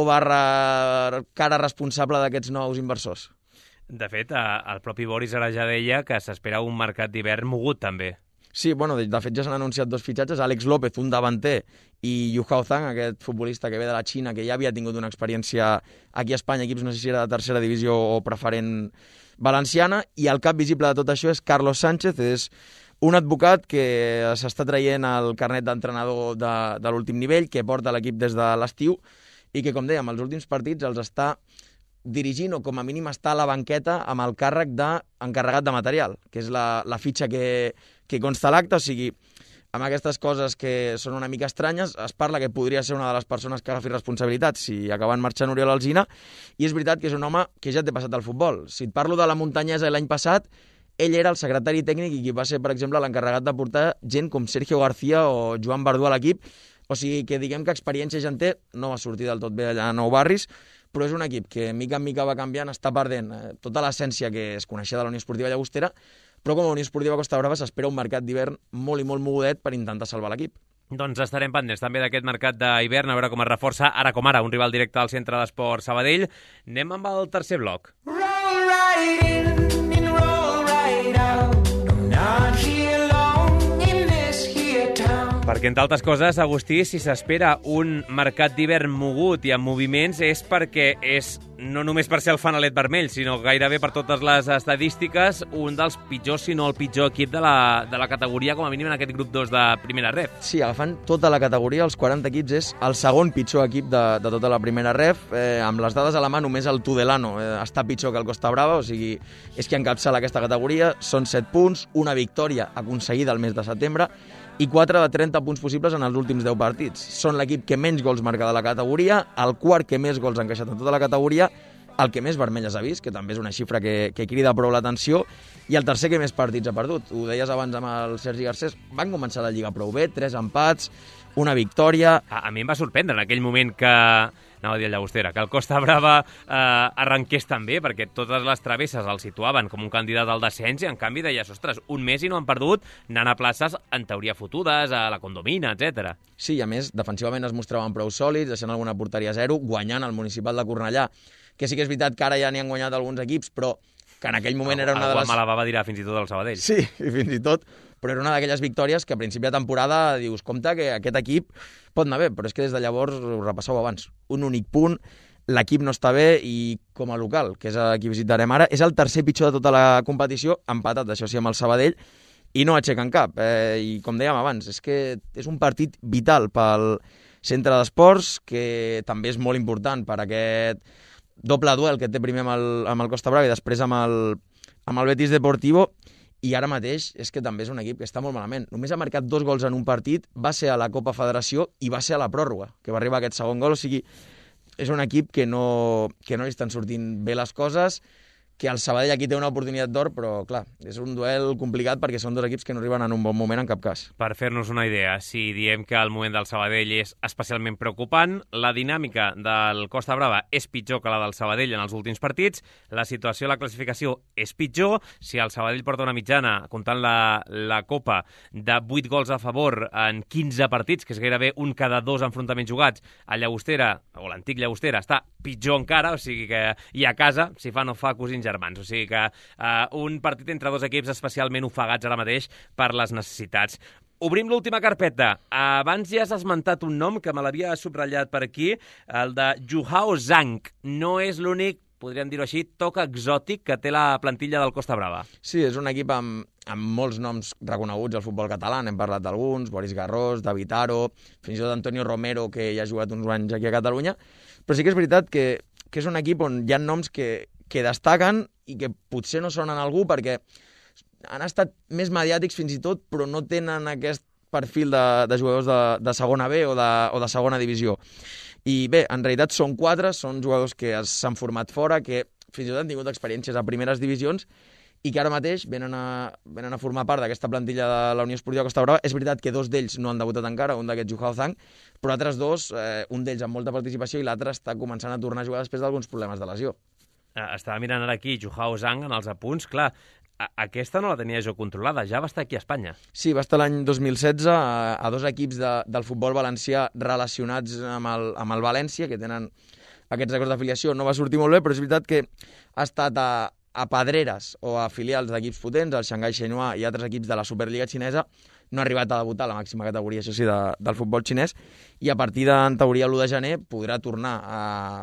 [SPEAKER 7] barra cara responsable d'aquests nous inversors.
[SPEAKER 3] De fet, el propi Boris ara ja deia que s'espera un mercat d'hivern mogut també.
[SPEAKER 7] Sí, bueno, de, de fet ja s'han anunciat dos fitxatges, Àlex López, un davanter, i Yu Hao Zhang, aquest futbolista que ve de la Xina, que ja havia tingut una experiència aquí a Espanya, equips no sé si era de tercera divisió o preferent valenciana, i el cap visible de tot això és Carlos Sánchez, és un advocat que s'està traient el carnet d'entrenador de, de l'últim nivell, que porta l'equip des de l'estiu, i que, com dèiem, els últims partits els està dirigint o com a mínim està a la banqueta amb el càrrec d'encarregat de material, que és la, la fitxa que, que consta a l'acte, o sigui, amb aquestes coses que són una mica estranyes, es parla que podria ser una de les persones que agafi responsabilitat si acaben marxant Oriol Alsina, i és veritat que és un home que ja té passat al futbol. Si et parlo de la muntanyesa l'any passat, ell era el secretari tècnic i qui va ser, per exemple, l'encarregat de portar gent com Sergio García o Joan Verdú a l'equip, o sigui que diguem que experiència ja en té, no va sortir del tot bé allà a Nou Barris, però és un equip que mica en mica va canviant, està perdent eh, tota l'essència que es coneixia de la Unió Esportiva Llagostera, però com a Unió Esportiva Costa Brava s'espera un mercat d'hivern molt i molt mogudet per intentar salvar l'equip.
[SPEAKER 3] Doncs estarem pendents també d'aquest mercat d'hivern, a veure com es reforça, ara com ara, un rival directe al Centre d'Esport Sabadell. Anem amb el tercer bloc.
[SPEAKER 8] Roll right in and roll right out. I'm not here alone in this here town.
[SPEAKER 3] Perquè, entre altres coses, Agustí, si s'espera un mercat d'hivern mogut i amb moviments és perquè és, no només per ser el fanalet vermell, sinó gairebé per totes les estadístiques, un dels pitjors, si no el pitjor equip de la, de la categoria, com a mínim en aquest grup dos de primera ref.
[SPEAKER 7] Sí, agafant tota la categoria, els quaranta equips, és el segon pitjor equip de, de tota la primera ref. Eh, amb les dades a la mà, només el Tudelano eh, està pitjor que el Costa Brava, o sigui, és qui encapçala aquesta categoria. Són set punts, una victòria aconseguida el mes de setembre, i quatre de trenta punts possibles en els últims deu partits. Són l'equip que menys gols marca de la categoria, el quart que més gols ha encaixat en tota la categoria, el que més vermelles ha vist, que també és una xifra que, que crida prou l'atenció, i el tercer que més partits ha perdut. Ho deies abans amb el Sergi Garcés, van començar la Lliga prou bé, tres empats, una victòria...
[SPEAKER 3] A, a mi em va sorprendre en aquell moment que... anava a dir el Llagostera, que el Costa Brava eh, arrenqués també, perquè totes les travesses el situaven com un candidat al descens i en canvi deies, ostres, un mes i no han perdut, anant a places en teoria fotudes, a la Condomina, etcètera.
[SPEAKER 7] Sí, i a més, defensivament es mostraven prou sòlids, deixant alguna porteria a zero, guanyant el municipal de Cornellà, que sí que és veritat que ara ja n'hi han guanyat alguns equips, però que en aquell moment era una de les...
[SPEAKER 3] El Guamalà va dir fins i tot al Sabadell.
[SPEAKER 7] Sí, i fins i tot, però era una d'aquelles victòries que a principi de temporada dius, compte que aquest equip pot anar bé, però és que des de llavors, ho repasseu abans, un únic punt, l'equip no està bé i com a local, que és a qui visitarem ara, és el tercer pitjor de tota la competició, empatat, això sí, amb el Sabadell, i no aixequen cap. Eh, I com dèiem abans, és que és un partit vital pel Centre d'Esports, que també és molt important per aquest doble duel que té primer amb el, amb el Costa Brava i després amb el, amb el Betis Deportivo, i ara mateix és que també és un equip que està molt malament. Només ha marcat dos gols en un partit, va ser a la Copa Federació i va ser a la pròrroga, que va arribar aquest segon gol, o sigui, és un equip que no, que no li estan sortint bé les coses, que el Sabadell aquí té una oportunitat d'or, però, clar, és un duel complicat perquè són dos equips que no arriben en un bon moment en cap cas.
[SPEAKER 3] Per fer-nos una idea, si diem que el moment del Sabadell és especialment preocupant, la dinàmica del Costa Brava és pitjor que la del Sabadell en els últims partits, la situació a la classificació és pitjor, si el Sabadell porta una mitjana, comptant la, la Copa, de vuit gols a favor en quinze partits, que és gairebé un cada dos enfrontaments jugats, a Llagostera, o l'antic Llagostera, està pitjor encara, o sigui que i a casa, si fa no fa, cosins germans. O sigui que uh, un partit entre dos equips especialment ofegats ara mateix per les necessitats. Obrim l'última carpeta. Abans ja has esmentat un nom que me l'havia subratllat per aquí, el de Joao Zhang. No és l'únic, podríem dir-ho així, toc exòtic que té la plantilla del Costa Brava.
[SPEAKER 7] Sí, és un equip amb, amb molts noms reconeguts al futbol català. N'hem parlat d'alguns, Boris Garrós, David Aro, fins i tot Antonio Romero, que ja ha jugat uns anys aquí a Catalunya. Però sí que és veritat que, que és un equip on hi ha noms que que destaquen i que potser no sonen a algú perquè han estat més mediàtics fins i tot, però no tenen aquest perfil de, de jugadors de, de segona B o de, o de segona divisió. I bé, en realitat són quatre, són jugadors que s'han format fora, que fins i tot han tingut experiències a primeres divisions i que ara mateix venen a, venen a formar part d'aquesta plantilla de la Unió Esportiva Costa Brava. És veritat que dos d'ells no han debutat encara, un d'aquests Joao Zhang, però altres dos, eh, un d'ells amb molta participació i l'altre està començant a tornar a jugar després d'alguns problemes de lesió.
[SPEAKER 3] Estava mirant ara aquí Joao Zhang en els apunts. Clar, aquesta no la tenia jo controlada, ja va estar aquí a Espanya.
[SPEAKER 7] Sí, va estar l'any dos mil setze a, a dos equips de, del futbol valencià relacionats amb el, amb el València, que tenen aquests acords d'afiliació. No va sortir molt bé, però és veritat que ha estat a, a pedreres o a filials d'equips potents, el Shanghai Shenhua i altres equips de la Superliga xinesa. No ha arribat a debutar a la màxima categoria, això sí, de, del futbol xinès, i a partir de, en teoria, l'u de gener podrà tornar a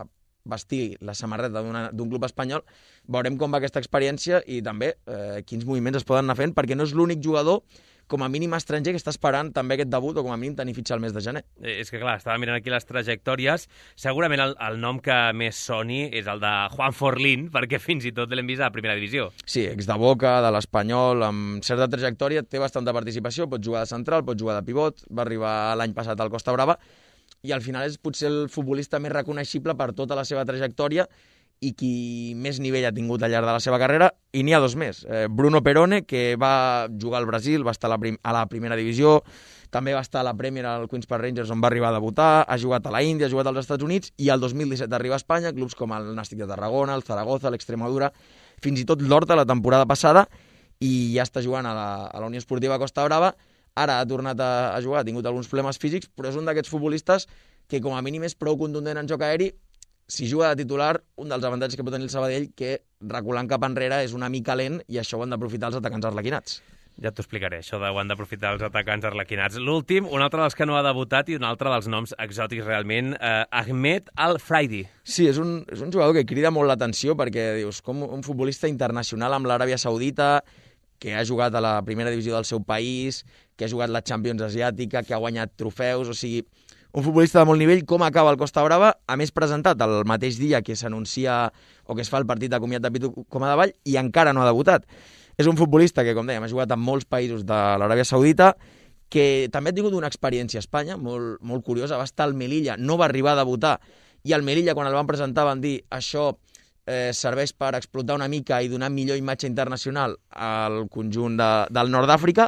[SPEAKER 7] vestir la samarreta d'un club espanyol. Veurem com va aquesta experiència i també eh, quins moviments es poden anar fent, perquè no és l'únic jugador, com a mínim estranger, que està esperant també aquest debut o com a mínim tenir fitxa el mes de gener.
[SPEAKER 3] Eh, és que clar, estava mirant aquí les trajectòries. Segurament el, el nom que més soni és el de Juan Forlín, perquè fins i tot l'hem vist a la primera divisió.
[SPEAKER 7] Sí, ex de Boca, de l'Espanyol, amb certa trajectòria, té bastanta participació, pot jugar de central, pot jugar de pivot, va arribar l'any passat al Costa Brava, i al final és potser el futbolista més reconeixible per tota la seva trajectòria i qui més nivell ha tingut al llarg de la seva carrera, i n'hi ha dos més. Eh, Bruno Perone, que va jugar al Brasil, va estar a la, prim a la primera divisió, també va estar a la Premier al Queen's Park Rangers, on va arribar a debutar, ha jugat a la Índia, ha jugat als Estats Units, i el dos mil disset arriba a Espanya, clubs com el Nàstic de Tarragona, el Zaragoza, l'Extremadura, fins i tot l'Horta la temporada passada, i ja està jugant a la, a la Unió Esportiva Costa Brava. Ara ha tornat a, a jugar, ha tingut alguns problemes físics, però és un d'aquests futbolistes que com a mínim és prou contundent en joc aeri. Si juga de titular, un dels avantatges que pot tenir el Sabadell, que reculant cap enrere és una mica lent, i això ho han d'aprofitar els atacants arlequinats.
[SPEAKER 3] Ja t'ho explicaré, això de ho han d'aprofitar els atacants arlequinats. L'últim, un altre dels que no ha debutat i un altre dels noms exòtics realment, eh, Ahmed Al-Fraidi.
[SPEAKER 7] Sí, és un, és un jugador que crida molt l'atenció perquè dius, com un futbolista internacional amb l'Aràbia Saudita, que ha jugat a la primera divisió del seu país, que ha jugat la Champions Asiàtica, que ha guanyat trofeus, o sigui, un futbolista de molt nivell. Com acaba el Costa Brava? A més, presentat el mateix dia que s'anuncia o que es fa el partit de comiat de Pitu com a davall, i encara no ha debutat. És un futbolista que, com dèiem, ha jugat en molts països de l'Aràbia Saudita, que també ha tingut una experiència a Espanya molt, molt curiosa. Va estar al Melilla, no va arribar a debutar, i al Melilla, quan el van presentar, van dir això eh, serveix per explotar una mica i donar millor imatge internacional al conjunt de, del nord d'Àfrica.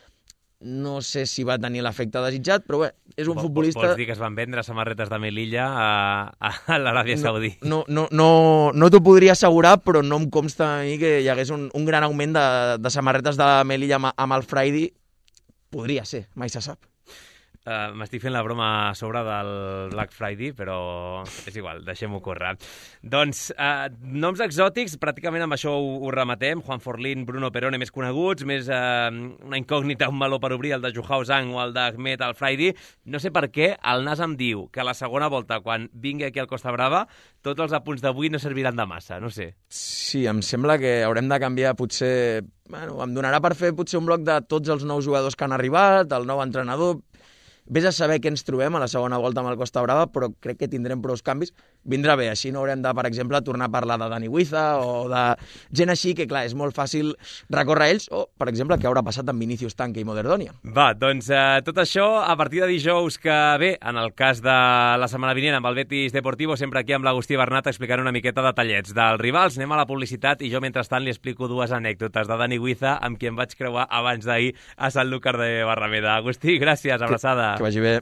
[SPEAKER 7] No sé si va tenir l'efecte desitjat, però bé, és un futbolista...
[SPEAKER 3] Vols dir que es van vendre samarretes de Melilla a, a l'Aràbia Saudita?
[SPEAKER 7] No, no, no, no, no t'ho podria assegurar, però no em consta a mi que hi hagués un, un gran augment de, de samarretes de Melilla amb, amb el Friday. Podria ser, mai se sap.
[SPEAKER 3] Uh, M'estic fent la broma a sobre del Black Friday, però és igual, deixem-ho córrer. Doncs, uh, noms exòtics, pràcticament amb això ho, ho rematem. Juan Forlín, Bruno Perone, més coneguts, més uh, una incògnita, un meló per obrir, el de Joao Zhang o el d'Ahmed Al-Fraidi. No sé per què el Nas em diu que a la segona volta, quan vingui aquí al Costa Brava, tots els apunts d'avui no serviran de massa, no sé.
[SPEAKER 7] Sí, em sembla que haurem de canviar potser... Bueno, em donarà per fer potser un bloc de tots els nous jugadors que han arribat, el nou entrenador... Vés a saber què ens trobem a la segona volta amb el Costa Brava, però crec que tindrem prou canvis. Vindrà bé, així no haurem de, per exemple, tornar a parlar de Dani Huiza o de gent així que, clar, és molt fàcil recórrer a ells, o, per exemple, què haurà passat amb Vinícius Tanque i Moderdònia.
[SPEAKER 3] Va, doncs eh, tot això a partir de dijous que ve, en el cas de la setmana vinent amb el Betis Deportivo, sempre aquí amb l'Agustí Bernat explicant una miqueta detallets dels rivals. Anem a la publicitat i jo, mentrestant, li explico dues anècdotes de Dani Huiza amb qui em vaig creuar abans d'ahir a Sanlúcar de Barrameda. Agustí, gràcies, abraçada.
[SPEAKER 7] Que, que vagi bé.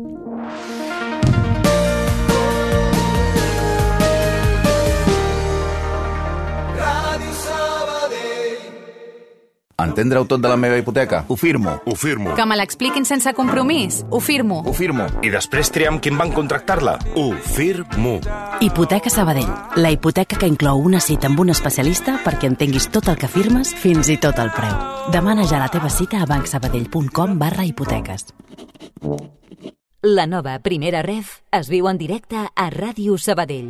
[SPEAKER 9] Entendre-ho tot de la meva hipoteca? Ho firmo.
[SPEAKER 10] Ho firmo.
[SPEAKER 11] Que me l'expliquin sense compromís? Ho firmo.
[SPEAKER 9] Ho firmo.
[SPEAKER 10] I després triar amb quin banc contractar-la? Ho firmo.
[SPEAKER 1] Hipoteca Sabadell. La hipoteca que inclou una cita amb un especialista perquè entenguis tot el que firmes, fins i tot el preu. Demana ja la teva cita a bancsabadell.com barra hipoteques.
[SPEAKER 2] La nova Primera Ref es viu en directe a Ràdio Sabadell.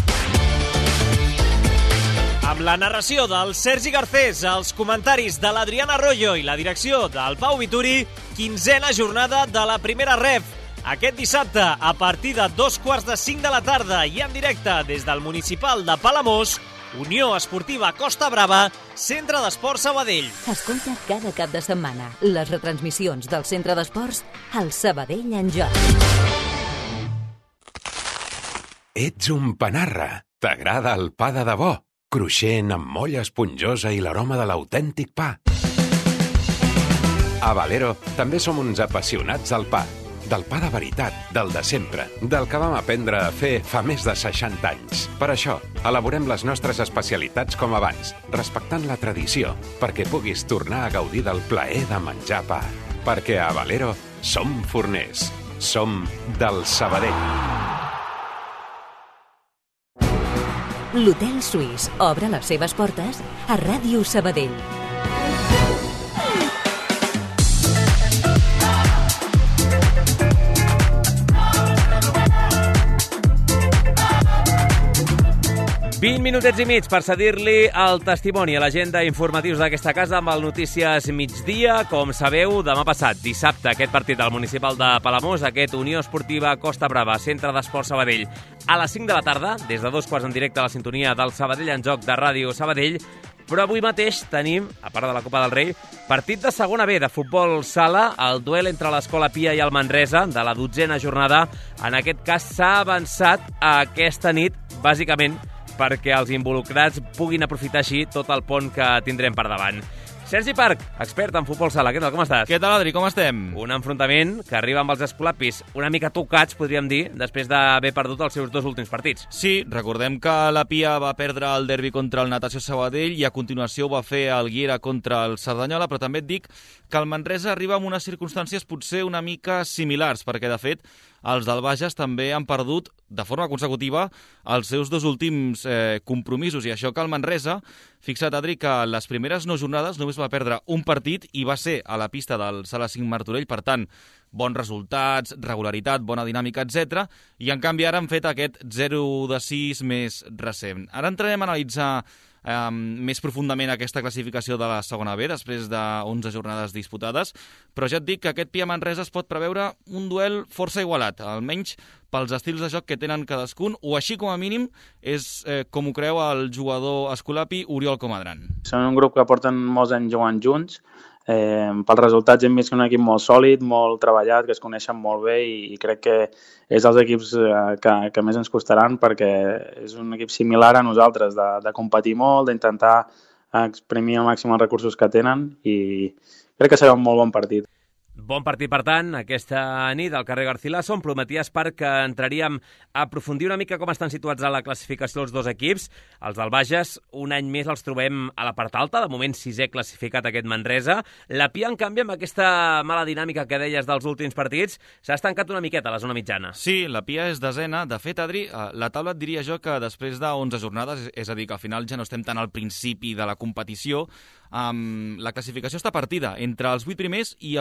[SPEAKER 12] Amb la narració del Sergi Garcés, els comentaris de l'Adriana Arroyo i la direcció del Pau Vituri, quinzena jornada de la Primera Ref. Aquest dissabte, a partir de dos quarts de cinc de la tarda i en directe des del municipal de Palamós, Unió Esportiva Costa Brava, Centre d'Esports Sabadell.
[SPEAKER 2] Escolta cada cap de setmana les retransmissions del Centre d'Esports al Sabadell en Joc.
[SPEAKER 13] Ets un panarra. T'agrada el pa de debò? Cruixent, amb molla esponjosa i l'aroma de l'autèntic pa. A Valero també som uns apassionats del pa. Del pa de veritat, del de sempre, del que vam aprendre a fer fa més de seixanta anys. Per això, elaborem les nostres especialitats com abans, respectant la tradició, perquè puguis tornar a gaudir del plaer de menjar pa. Perquè a Valero som forners. Som del Sabadell.
[SPEAKER 2] L'Hotel Suís obre les seves portes a Ràdio Sabadell.
[SPEAKER 3] vint minutets i mig per cedir-li el testimoni a l'agenda informatius d'aquesta casa amb el Notícies Migdia. Com sabeu, demà passat, dissabte, aquest partit del municipal de Palamós, aquest Unió Esportiva Costa Brava, Centre d'Esports Sabadell, a les cinc de la tarda, des de dos quarts en directe a la sintonia del Sabadell en Joc de Ràdio Sabadell. Però avui mateix tenim, a part de la Copa del Rei, partit de segona B de futbol sala, el duel entre l'Escola Pia i el Manresa, de la dotzena jornada. En aquest cas s'ha avançat a aquesta nit, bàsicament, perquè els involucrats puguin aprofitar així tot el pont que tindrem per davant. Sergi Parc, expert en futbol sala, què tal, com estàs?
[SPEAKER 4] Què tal, Adri, com estem?
[SPEAKER 3] Un enfrontament que arriba amb els escolapis una mica tocats, podríem dir, després d'haver perdut els seus dos últims partits.
[SPEAKER 4] Sí, recordem que la Pia va perdre el derbi contra el Natació Sabadell i a continuació ho va fer el Guiera contra el Cerdanyola, però també et dic que el Manresa arriba en unes circumstàncies potser una mica similars, perquè, de fet, els del Bages també han perdut de forma consecutiva els seus dos últims eh, compromisos, i això que el Manresa, fixa't, Adri, que les primeres no jornades només va perdre un partit i va ser a la pista del Sala cinc Martorell, per tant, bons resultats, regularitat, bona dinàmica, etcètera. I en canvi ara han fet aquest zero de sis més recent. Ara entrarem a analitzar Um, més profundament aquesta classificació de la segona B després d'onze jornades disputades, però ja et dic que aquest Pia Manresa es pot preveure un duel força igualat, almenys pels estils de joc que tenen cadascun, o així com a mínim és eh, com ho creu el jugador escolapi Oriol Comadran.
[SPEAKER 6] Són un grup que porten molts anys jugant junts. Eh, pels resultats hem vist que és un equip molt sòlid, molt treballat, que es coneixen molt bé, i, i crec que és dels equips eh, que, que més ens costaran, perquè és un equip similar a nosaltres, de, de competir molt, d'intentar exprimir al màxim els recursos que tenen, i crec que serà un molt bon partit.
[SPEAKER 3] Bon partit, per tant, aquesta nit al carrer Garcilaso. Em prometies, Parc, que entraríem a aprofundir una mica com estan situats a la classificació els dos equips. Els del Bages, un any més els trobem a la part alta, de moment sisè classificat aquest Manresa. La Pia, en canvi, amb aquesta mala dinàmica que deies dels últims partits, s'ha estancat una miqueta a la zona mitjana.
[SPEAKER 4] Sí, la Pia és desena. De fet, Adri, la taula et diria jo que després d'onze jornades, és a dir, que al final ja no estem tan al principi de la competició, um, la classificació està partida entre els vuit primers i els vuit últims.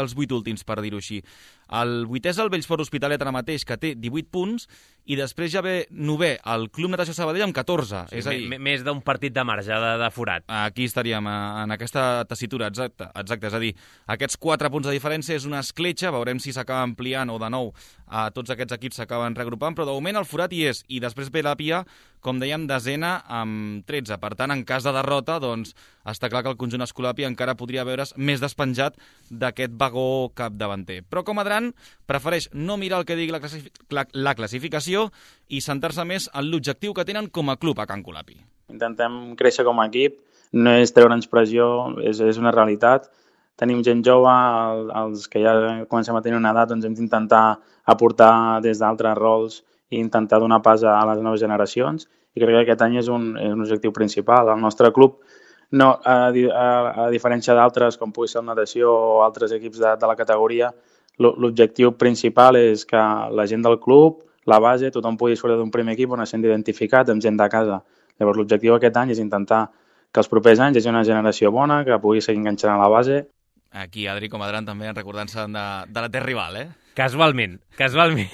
[SPEAKER 14] últims, per dir-ho així. El vuitè és el Bellsport Hospitalet ara mateix, que té divuit punts, i després ja ve novè el Club Natació Sabadell amb catorze.
[SPEAKER 3] Sí,
[SPEAKER 14] és a dir,
[SPEAKER 3] més d'un partit de marge, de, de forat.
[SPEAKER 14] Aquí estaríem, en aquesta tessitura, exacte, exacte. És a dir, aquests quatre punts de diferència és una escletxa, veurem si s'acaba ampliant o de nou a tots aquests equips s'acaben regrupant, però de moment el forat hi és, i després ve la Pia, com dèiem, desena amb tretze. Per tant, en cas de derrota, doncs, està clar que el conjunt escolapi encara podria veure's més despenjat d'aquest vagó capdavanter. Però com a Adran prefereix no mirar el que digui la, classific la, la classificació i centrar-se més en l'objectiu que tenen com a club a Can Colapi.
[SPEAKER 15] Intentem créixer com a equip, no és treure'ns pressió, és, és una realitat. Tenim gent jove, els que ja comencem a tenir una edat, doncs hem d'intentar aportar des d'altres rols i intentar donar pas a les noves generacions, i crec que aquest any és un, és un objectiu principal. El nostre club, no, a, a, a diferència d'altres, com pugui ser el natació o altres equips de, de la categoria, l'objectiu principal és que la gent del club, la base, tothom pugui disfrutar d'un primer equip on es senti identificat amb gent de casa. Llavors l'objectiu aquest any és intentar que els propers anys hi hagi una generació bona, que pugui seguir enganxant a la base.
[SPEAKER 14] Aquí, Adri, com a Adran, també recordant-se de, de la terra rival, eh?
[SPEAKER 3] Casualment, casualment.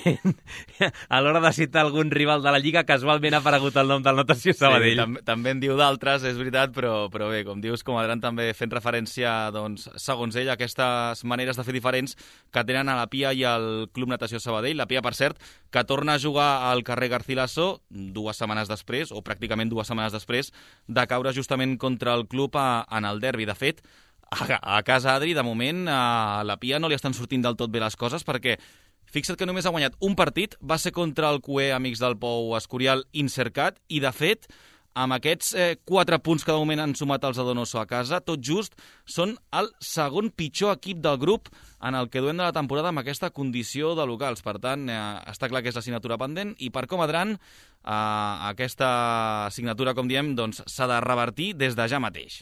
[SPEAKER 3] A l'hora de citar algun rival de la Lliga, casualment ha aparegut el nom del Natació Sabadell.
[SPEAKER 14] Sí, tam també en diu d'altres, és veritat, però, però bé, com dius, com a Adran també fent referència, doncs, segons ell, a aquestes maneres de fer diferents que tenen a la Pia i al Club Natació Sabadell. La Pia, per cert, que torna a jugar al carrer Garcilaso dues setmanes després, o pràcticament dues setmanes després, de caure justament contra el club a, en el derbi. De fet, a casa, Adri, de moment a la Pia no li estan sortint del tot bé les coses, perquè fixa't que només ha guanyat un partit, va ser contra el Q E Amics del Pou Escorial Incercat, i de fet, amb aquests eh, quatre punts que de moment han sumat els de Donoso a casa, tot just són el segon pitjor equip del grup en el que duem de la temporada amb aquesta condició de locals. Per tant, eh, està clar que és l'assignatura pendent, i per com Adran, eh, aquesta assignatura, com diem, doncs s'ha de revertir des de ja mateix.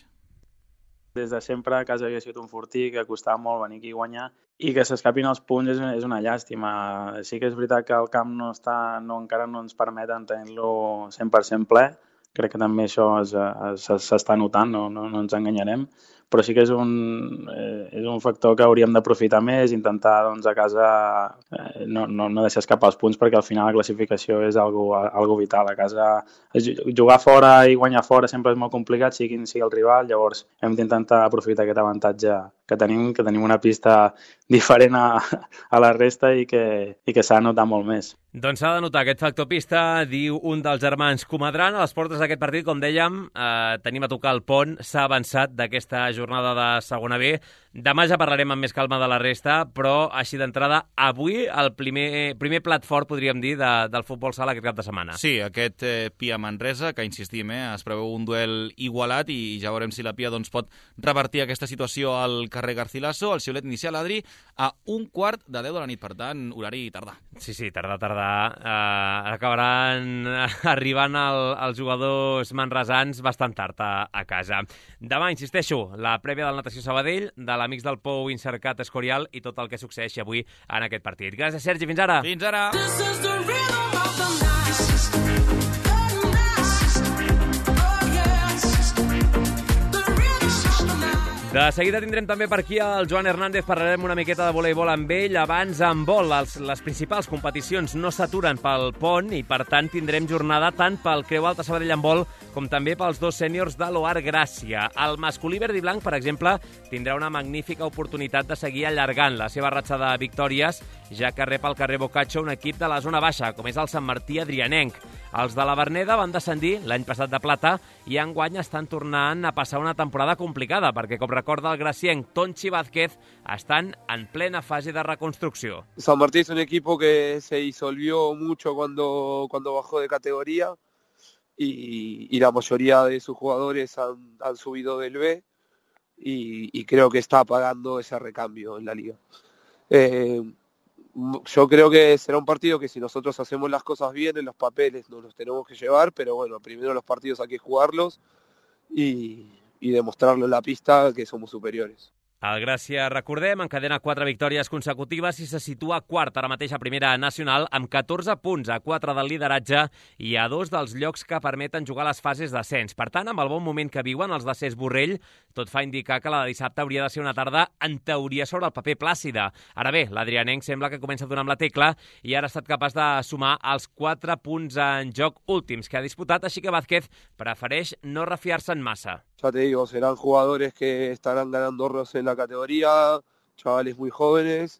[SPEAKER 15] Des de sempre a casa havia sigut un fortí, que costava molt venir aquí i guanyar, i que s'escapin els punts és una, és una llàstima. Sí que és veritat que el camp no està, no, encara no ens permeten tenir-lo cent per cent ple, crec que també això s'està notant, no, no, no ens enganyarem, però sí que és un, eh, és un factor que hauríem d'aprofitar més, intentar doncs, a casa eh, no, no, no deixar escapar els punts, perquè al final la classificació és algo, algo vital. A casa jugar fora i guanyar fora sempre és molt complicat, sigui quin sigui el rival, llavors hem d'intentar aprofitar aquest avantatge que tenim, que tenim una pista diferent a, a la resta i que, i que s'ha de notar molt més.
[SPEAKER 3] Doncs s'ha de notar aquest factor pista, diu un dels germans Comadran. A les portes d'aquest partit, com dèiem, eh, tenim a tocar el pont, s'ha avançat d'aquesta jornada de segona B. Demà ja parlarem amb més calma de la resta, però així d'entrada, avui el primer, primer plat fort, podríem dir, de, del futbol sala aquest cap de setmana.
[SPEAKER 14] Sí, aquest eh, Pia Manresa, que insistim, eh, es preveu un duel igualat, i ja veurem si la Pia doncs, pot revertir aquesta situació al carrer Garcilaso. El xiulet inicial, Adri, a un quart de deu de la nit, per tant, horari tardà.
[SPEAKER 3] Sí, sí, tardà, tardà. Uh, acabaran arribant el, els jugadors manresans bastant tard a, a casa. Demà, insisteixo, la prèvia del Natació Sabadell, de l'Amics del Pou Incercat Escorial, i tot el que succeeixi avui en aquest partit. Gràcies, Sergi, fins ara.
[SPEAKER 14] Fins ara.
[SPEAKER 3] De seguida tindrem també per aquí el Joan Hernández, parlarem una miqueta de voleibol amb ell. Abans, en vol, els, les principals competicions no s'aturen pel pont i, per tant, tindrem jornada tant pel Creu Alta Sabadell en vol com també pels dos sèniors de l'O A R Gràcia. El masculí verd i blanc, per exemple, tindrà una magnífica oportunitat de seguir allargant la seva ratxa de victòries, ja que rep al carrer Boccaccio un equip de la zona baixa, com és el Sant Martí Adrianenc. Els de la Verneda van descendir l'any passat de plata i enguany estan tornant a passar una temporada complicada, perquè, com recorda el gracienc Tonchi Vázquez, estan en plena fase de reconstrucció.
[SPEAKER 16] San Martín es un equipo que se disolvió mucho cuando, cuando bajó de categoría y, y la mayoría de sus jugadores han, han subido del B y, y creo que está pagando ese recambio en la liga. Eh, Yo creo que será un partido que si nosotros hacemos las cosas bien en los papeles nos los tenemos que llevar, pero bueno, primero los partidos hay que jugarlos y, y demostrarlo en la pista que somos superiores.
[SPEAKER 3] El Gràcia, recordem, encadena quatre victòries consecutives i se situa quart ara mateix a primera nacional amb catorze punts, a quatre del lideratge i a dos dels llocs que permeten jugar les fases d'ascens. Per tant, amb el bon moment que viuen els de Cesc Borrell, tot fa indicar que la de dissabte hauria de ser una tarda, en teoria, sobre el paper plàcida. Ara bé, l'adrianenc sembla que comença a donar amb la tecla i ara ha estat capaç de sumar els quatre punts en joc últims que ha disputat, així que Vázquez prefereix no refiar-se'n massa.
[SPEAKER 16] Ya te digo, serán jugadores que estarán ganando roce en la categoría, chavales muy jóvenes,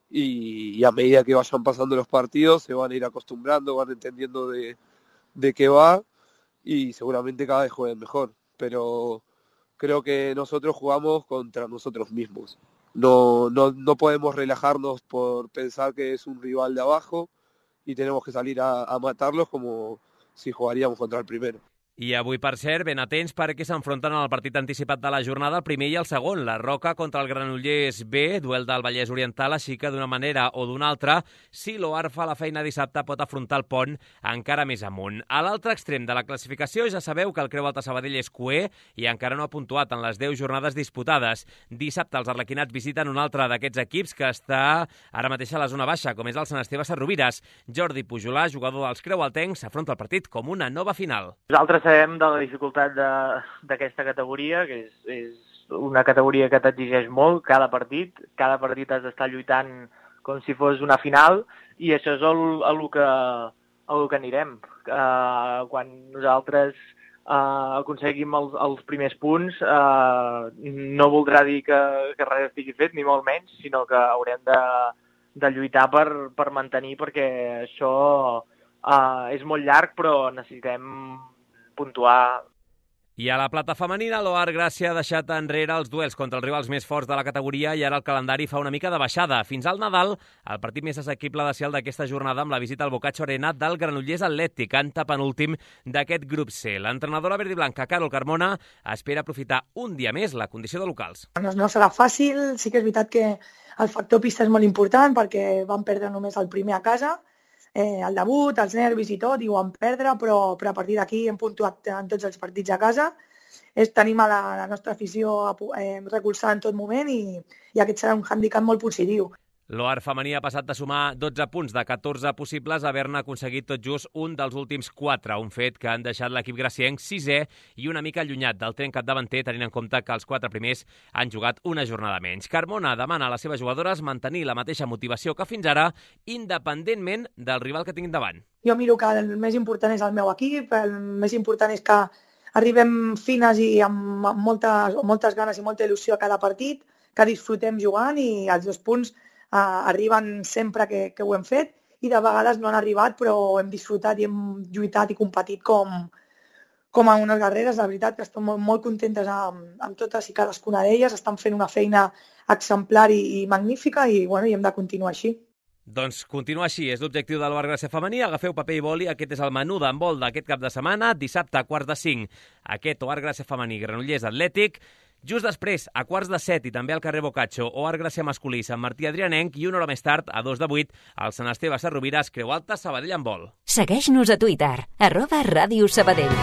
[SPEAKER 16] y, y a medida que vayan pasando los partidos se van a ir acostumbrando, van entendiendo de, de qué va, y seguramente cada vez jueguen mejor. Pero creo que nosotros jugamos contra nosotros mismos. No, no, no podemos relajarnos por pensar que es un rival de abajo, y tenemos que salir a, a matarlos como si jugaríamos contra el primero.
[SPEAKER 3] I avui, per cert, ben atents perquè s'enfronten al partit anticipat de la jornada, el primer i el segon. La Roca contra el Granollers B, duel del Vallès Oriental, així que d'una manera o d'una altra, si l'Oar fa la feina dissabte, pot afrontar el pont encara més amunt. A l'altre extrem de la classificació ja sabeu que el Creu Alta Sabadell és cuer i encara no ha puntuat en les deu jornades disputades. Dissabte els arlequinats visiten un altre d'aquests equips que està ara mateix a la zona baixa, com és el Sant Esteve Sesrovires. Jordi Pujolà, jugador dels creualtencs, s'afronta el partit com una nova final.
[SPEAKER 17] Nosaltres sabem de la dificultat d'aquesta categoria, que és, és una categoria que t'exigeix molt cada partit. Cada partit has d'estar lluitant com si fos una final, i això és el, el, que, el que anirem. Uh, quan nosaltres uh, aconseguim els, els primers punts, uh, no voldrà dir que, que res estigui fet, ni molt menys, sinó que haurem de, de lluitar per, per mantenir, perquè això uh, és molt llarg, però necessitem puntuar.
[SPEAKER 3] I a la plata femenina, l'Oar Gràcia ha deixat enrere els duels contra els rivals més forts de la categoria i ara el calendari fa una mica de baixada. Fins al Nadal, el partit més assequible ha de ser el d'aquesta jornada amb la visita al Boccaccio Arena del Granollers Atlètic, antepenúltim d'aquest grup C. L'entrenadora verdiblanca, Carol Carmona, espera aprofitar un dia més la condició de locals.
[SPEAKER 18] No, no serà fàcil, sí que és veritat que el factor pista és molt important perquè van perdre només el primer a casa, Eh, el debut, els nervis i tot, i ho vam perdre, però, però a partir d'aquí hem puntuat en tots els partits a casa. És, tenim a la, la nostra afició eh, recolzada en tot moment i, i aquest serà un handicap molt positiu.
[SPEAKER 3] L'Oar femení ha passat de sumar dotze punts de catorze possibles a haver-ne aconseguit tot just un dels últims quatre, un fet que han deixat l'equip gracienc sisè i una mica allunyat del tren capdavanter, tenint en compte que els quatre primers han jugat una jornada menys. Carmona demana a les seves jugadores mantenir la mateixa motivació que fins ara, independentment del rival que tinguin davant.
[SPEAKER 18] Jo miro que el més important és el meu equip, el més important és que arribem fines i amb moltes, moltes ganes i molta il·lusió a cada partit, que disfrutem jugant i els dos punts Uh, arriben sempre que, que ho hem fet, i de vegades no han arribat, però hem disfrutat i hem lluitat i competit com, com a unes guerreres. La veritat que estem molt, molt contentes amb, amb totes i cadascuna d'elles, estan fent una feina exemplar i, i magnífica i, bueno, i hem de continuar així.
[SPEAKER 3] Doncs continua així, és l'objectiu de l'Oar Gràcia femení. Agafeu paper i boli, aquest és el menú d'handbol d'aquest cap de setmana. Dissabte a quarts de cinc, aquest Oar Gràcia femení, Granollers Atlètic. Just després, a quarts de set i també al carrer Boccaccio, Oar Gràcia masculí, Sant Martí Adrianenc, i una hora més tard, a dos de vuit, al Sant Esteve Sesrovires, Creu Alta, Sabadell Handbol.
[SPEAKER 2] Segueix-nos a Twitter, arroba Ràdio Sabadell.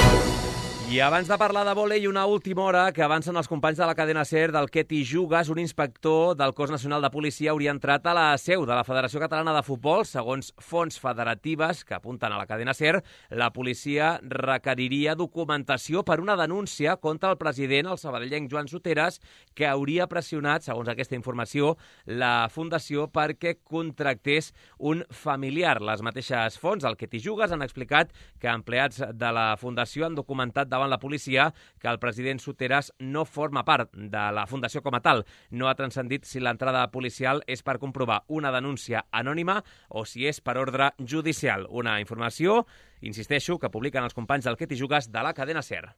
[SPEAKER 3] I abans de parlar de vòlei, una última hora que avancen els companys de la cadena SER del Que t'hi jugues. Un inspector del Cos Nacional de Policia hauria entrat a la seu de la Federació Catalana de Futbol. Segons fonts federatives que apunten a la cadena SER, la policia requeriria documentació per una denúncia contra el president, el sabadellenc Joan Soteras, que hauria pressionat, segons aquesta informació, la Fundació perquè contractés un familiar. Les mateixes fonts del Que t'hi jugues han explicat que empleats de la Fundació han documentat davant la policia que el president Soteras no forma part de la Fundació com a tal. No ha transcendit si l'entrada policial és per comprovar una denúncia anònima o si és per ordre judicial. Una informació, insisteixo, que publiquen els companys del Que t'hi jugues de la cadena SER.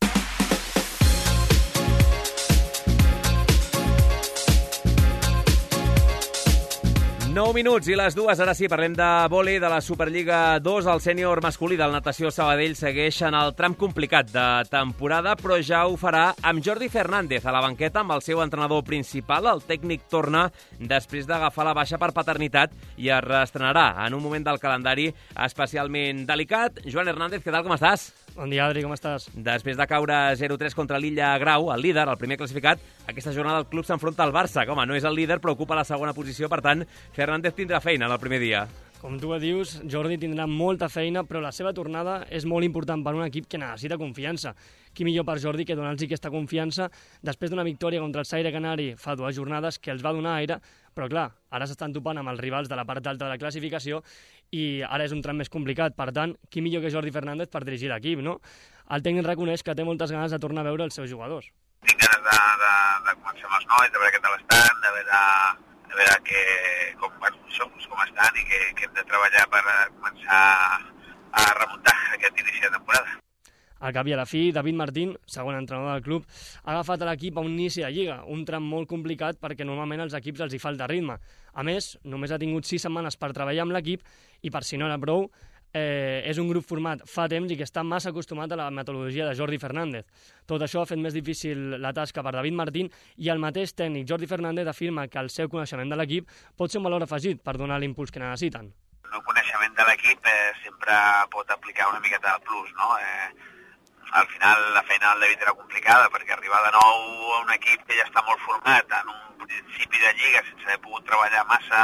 [SPEAKER 3] nou minuts i les dues, ara sí, parlem de vòlei de la Superliga dos. El sènior masculí del Natació Sabadell segueix en el tram complicat de temporada, però ja ho farà amb Jordi Fernández a la banqueta amb el seu entrenador principal. El tècnic torna després d'agafar la baixa per paternitat i es reestrenarà en un moment del calendari especialment delicat. Joan Hernández, què tal, com estàs?
[SPEAKER 19] Bon dia, Adri, com estàs?
[SPEAKER 3] Després de caure zero tres contra l'Illa Grau, el líder, el primer classificat, aquesta jornada el club s'enfronta al Barça, que home, no és el líder, però ocupa la segona posició, per tant, Fernández tindrà feina en el primer dia.
[SPEAKER 19] Com tu dius, Jordi tindrà molta feina, però la seva tornada és molt important per un equip que necessita confiança. Qui millor per Jordi que donar-los aquesta confiança després d'una victòria contra el Saire Canari fa dues jornades que els va donar aire, però clar, ara s'estan topant amb els rivals de la part alta de la classificació i ara és un tram més complicat. Per tant, qui millor que Jordi Fernández per dirigir l'equip, no? El tècnic reconeix que té moltes ganes de tornar a veure els seus jugadors.
[SPEAKER 20] Tinc ganes de, de, de començar amb els nois, de veure què tal estan, de veure, de veure que, com, bueno, això, com estan i que, que hem de treballar per començar a remuntar aquest inici de temporada.
[SPEAKER 19] Al cap i a la fi, David Martín, segon entrenador del club, ha agafat l'equip a un inici de Lliga, un tram molt complicat perquè normalment als equips els hi falta ritme. A més, només ha tingut sis setmanes per treballar amb l'equip i, per si no era prou, eh, és un grup format fa temps i que està massa acostumat a la metodologia de Jordi Fernández. Tot això ha fet més difícil la tasca per David Martín i el mateix tècnic Jordi Fernández afirma que el seu coneixement de l'equip pot ser un valor afegit per donar l'impuls que necessiten.
[SPEAKER 20] El coneixement de l'equip eh, sempre pot aplicar una miqueta de plus, no? Eh, al final la feina del David era complicada perquè arribar de nou a un equip que ja està molt format en un principi de lliga sense haver pogut treballar massa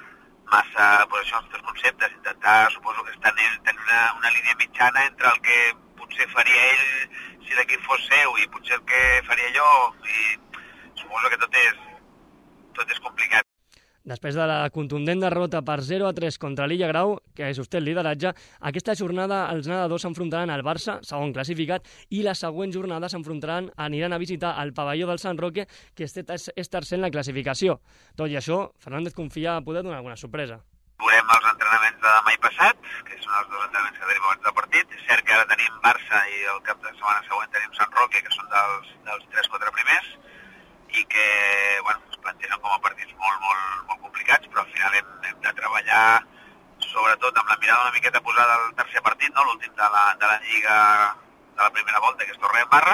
[SPEAKER 20] massa pues això, els teus conceptes, intentar, suposo que està tenint una, una línia mitjana entre el que potser faria ell si l'equip fos seu i potser el que faria jo i suposo que tot és, tot és complicat.
[SPEAKER 19] Després de la contundent derrota per zero a tres contra l'Illa Grau, que sosté el lideratge, aquesta jornada els nedadors s'enfrontaran al Barça, segon classificat, i la següent jornada s'enfrontaran, aniran a visitar el pavelló del Sant Roque, que és tercer en la classificació. Tot i això, Fernández confia a poder donar alguna sorpresa.
[SPEAKER 20] Veurem els entrenaments de demà i passat, que són els dos entrenaments que tenim abans del partit. És cert que ara tenim Barça i el cap de setmana següent tenim Sant Roque, que són dels, dels tres quatre primers, i que bueno, es plantegen com a partits molt, molt, molt complicats, però al final hem, hem de treballar sobretot amb la mirada una miqueta posada al tercer partit, no? L'últim de la, de la Lliga de la primera volta, que és Torredembarra,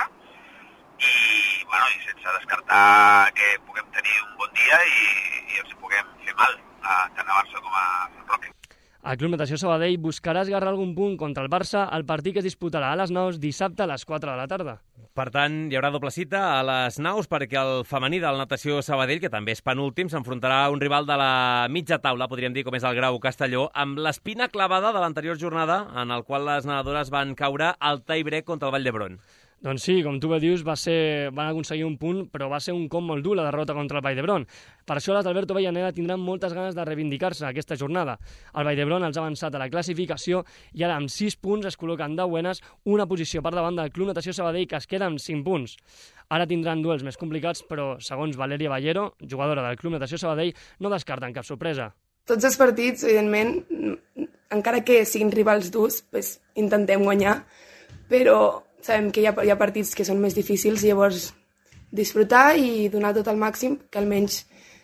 [SPEAKER 20] i, bueno, i sense descartar que puguem tenir un bon dia i, i els puguem fer mal, a, tant a Barça com a Sant Roque.
[SPEAKER 19] El Club Natació Sabadell buscarà esgarrar algun punt contra el Barça al partit que es disputarà a les nou dissabte a les quatre de la tarda.
[SPEAKER 3] Per tant, hi haurà doble cita a les naus perquè el femení del Natació Sabadell, que també és penúltim, s'enfrontarà a un rival de la mitja taula, podríem dir, com és el Grau Castelló, amb l'espina clavada de l'anterior jornada en el qual les nedadores van caure al tie-break contra el Vall d'Hebron.
[SPEAKER 19] Doncs sí, com tu bé dius, va ser, van aconseguir un punt, però va ser un cop molt dur la derrota contra el Vall d'Hebron. Per això les d'Alberto Avellaneda tindran moltes ganes de reivindicar-se aquesta jornada. El Vall d'Hebron els ha avançat a la classificació i ara amb sis punts es col·loquen deu buenes, una posició per davant del Club Natació Sabadell que es queda amb cinc punts. Ara tindran duels més complicats, però segons Valeria Ballero, jugadora del Club Natació Sabadell, no descarten cap sorpresa.
[SPEAKER 21] Tots els partits, evidentment, encara que siguin rivals durs, pues, intentem guanyar, però sabem que hi ha, hi ha partits que són més difícils i llavors disfrutar i donar tot al màxim, que almenys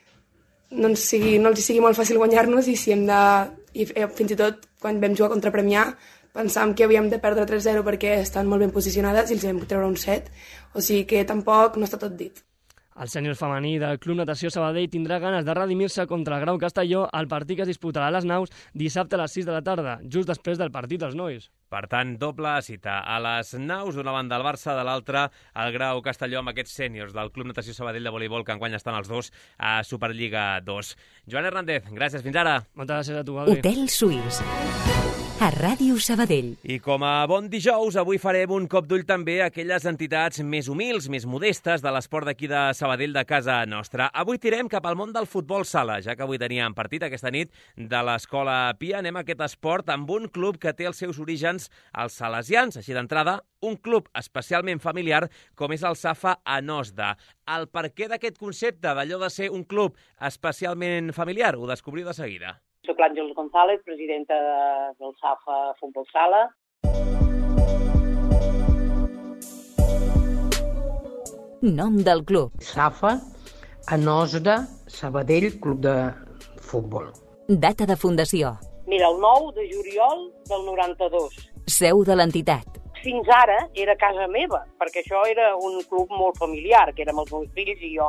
[SPEAKER 21] no ens sigui, no els sigui molt fàcil guanyar-nos i si hem de... I fins i tot quan vam jugar contra Premià pensàvem que havíem de perdre tres zero perquè estan molt ben posicionades i els vam treure un set, o sigui que tampoc no està tot dit.
[SPEAKER 19] El sènior femení del Club Natació Sabadell tindrà ganes de redimir-se contra el Grau Castelló al partit que es disputarà a les naus dissabte a les sis de la tarda, just després del partit dels nois.
[SPEAKER 3] Per tant, doble cita a les naus, d'una banda el Barça, de l'altra el Grau Castelló amb aquests sèniors del Club Natació Sabadell de voleibol que enguany estan els dos a Superliga dos. Joan Hernández, gràcies, fins ara.
[SPEAKER 19] Moltes gràcies a tu, Adri.
[SPEAKER 2] Hotel Suís, a Ràdio Sabadell.
[SPEAKER 3] I com a bon dijous, avui farem un cop d'ull també a aquelles entitats més humils, més modestes de l'esport d'aquí de Sabadell, de casa nostra. Avui tirem cap al món del futbol sala, ja que avui teníem partit aquesta nit de l'Escola Pia. Anem a aquest esport amb un club que té els seus orígens als salesians. Així d'entrada, un club especialment familiar com és el Safa a Nosda. El perquè d'aquest concepte, d'allò de ser un club especialment familiar, ho descobriu de seguida.
[SPEAKER 22] Soc l'Àngels González, presidenta del Safa Futbol Sala.
[SPEAKER 2] Nom del club.
[SPEAKER 23] Safa a Nosda, Sabadell, club de futbol.
[SPEAKER 2] Data de fundació.
[SPEAKER 22] Mira, el nou de juliol del noranta-dos.
[SPEAKER 2] Seu de l'entitat.
[SPEAKER 22] Fins ara era casa meva, perquè això era un club molt familiar, que érem els meus fills i jo, no?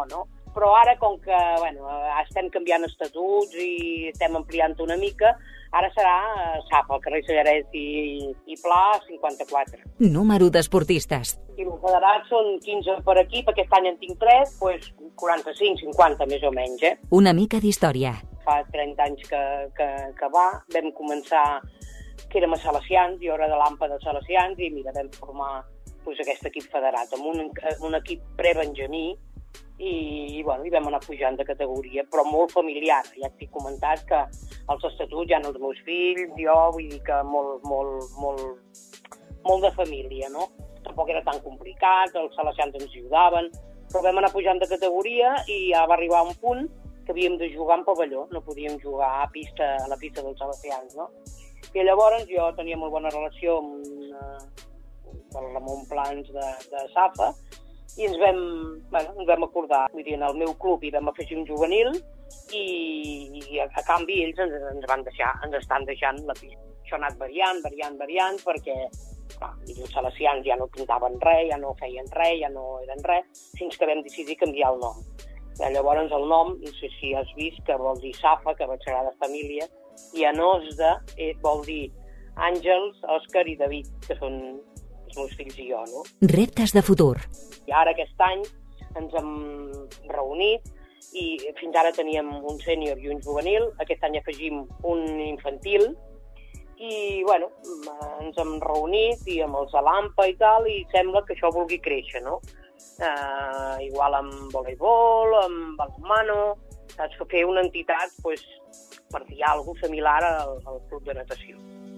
[SPEAKER 22] però ara, com que bueno, estem canviant estatuts i estem ampliant una mica, ara serà Safa, al carrer Sallarès i, i Pla, cinquanta-quatre.
[SPEAKER 2] Número d'esportistes.
[SPEAKER 22] I els federats són quinze per equip, aquest any en tinc tres, doncs quaranta-cinc, cinquanta més o menys, eh?
[SPEAKER 2] Una mica d'història.
[SPEAKER 22] Fa trenta anys que, que, que va, vam començar, que érem a Salesians, jo era de l'Ampa de Salesians, i mira, vam formar pues, aquest equip federat, amb un, un equip pre-benjamí, i, i, bueno, i vam anar pujant de categoria, però molt familiar. Ja t'he comentat que els estatuts ja no els meus fills, jo, vull dir que molt, molt, molt, molt de família, no? Tampoc era tan complicat, els salesians ens ajudaven, però vam anar pujant de categoria i ja va arribar un punt que havíem de jugar en pavelló, no podíem jugar a, pista, a la pista dels salesians, no? I llavors jo tenia molt bona relació amb uh, el Ramon Plans de, de Safa, i ens vam, bueno, ens vam acordar, vull dir, en el meu club hi vam afegir un juvenil i, i a, a canvi ells ens, ens van deixar, ens estan deixant la pista. Això ha anat variant, variant, variant, perquè clar, els salesians ja no pintaven res, ja no feien res, ja no eren res, fins que vam decidir canviar el nom. I llavors el nom, no sé si has vist, que vol dir Safa, que vaig Sagrada Família, i Anosda eh, vol dir Àngels, Òscar i David, que són els meus fills i jo, no?
[SPEAKER 2] Reptes de futur.
[SPEAKER 22] I ara aquest any ens hem reunit i fins ara teníem un sènior i un juvenil, aquest any afegim un infantil i, bueno, ens hem reunit i amb els de l'Ampa i tal, i sembla que això vulgui créixer, no? Uh, igual amb voleibol, amb balonmano, saps? Fer una entitat, pues, per dir alguna cosa similar al, al club de natació.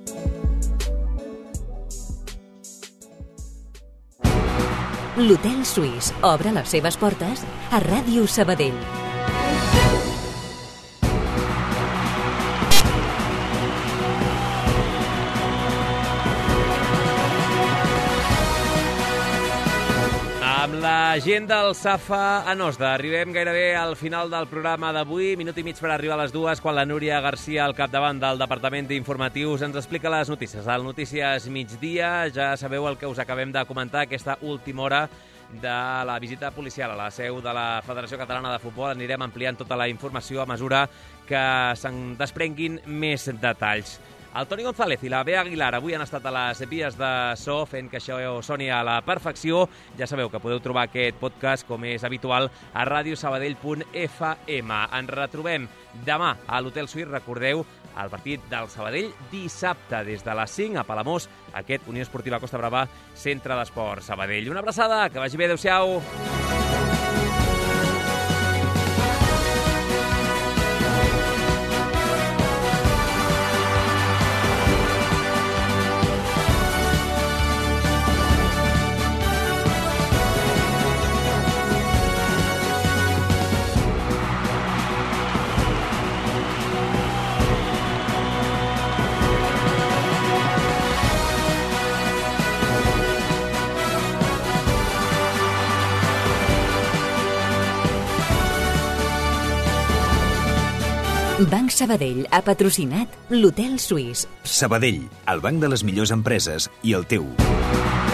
[SPEAKER 2] L'Hotel Suís obre les seves portes a Ràdio Sabadell.
[SPEAKER 3] Amb la gent del Safa a Nosda. Arribem gairebé al final del programa d'avui. Minut i mig per arribar a les dues, quan la Núria Garcia, al capdavant del Departament d'Informatius, ens explica les notícies. Al Notícies Migdia ja sabeu el que us acabem de comentar, aquesta última hora de la visita policial a la seu de la Federació Catalana de Futbol. Anirem ampliant tota la informació a mesura que se'n desprenguin més detalls. El Toni González i la Bea Aguilar avui han estat a les vies de so fent que això soni a la perfecció. Ja sabeu que podeu trobar aquest podcast, com és habitual, a radiosabadell punt f m. Ens retrobem demà a l'Hotel Suís. Recordeu, el partit del Sabadell dissabte des de les cinc a Palamós, aquest Unió Esportiva Costa Brava, Centre d'Esport Sabadell. Una abraçada, que vagi bé, adeu-siau.
[SPEAKER 2] Banc Sabadell ha patrocinat l'Hotel Suís.
[SPEAKER 5] Sabadell, el banc de les millors empreses i el teu.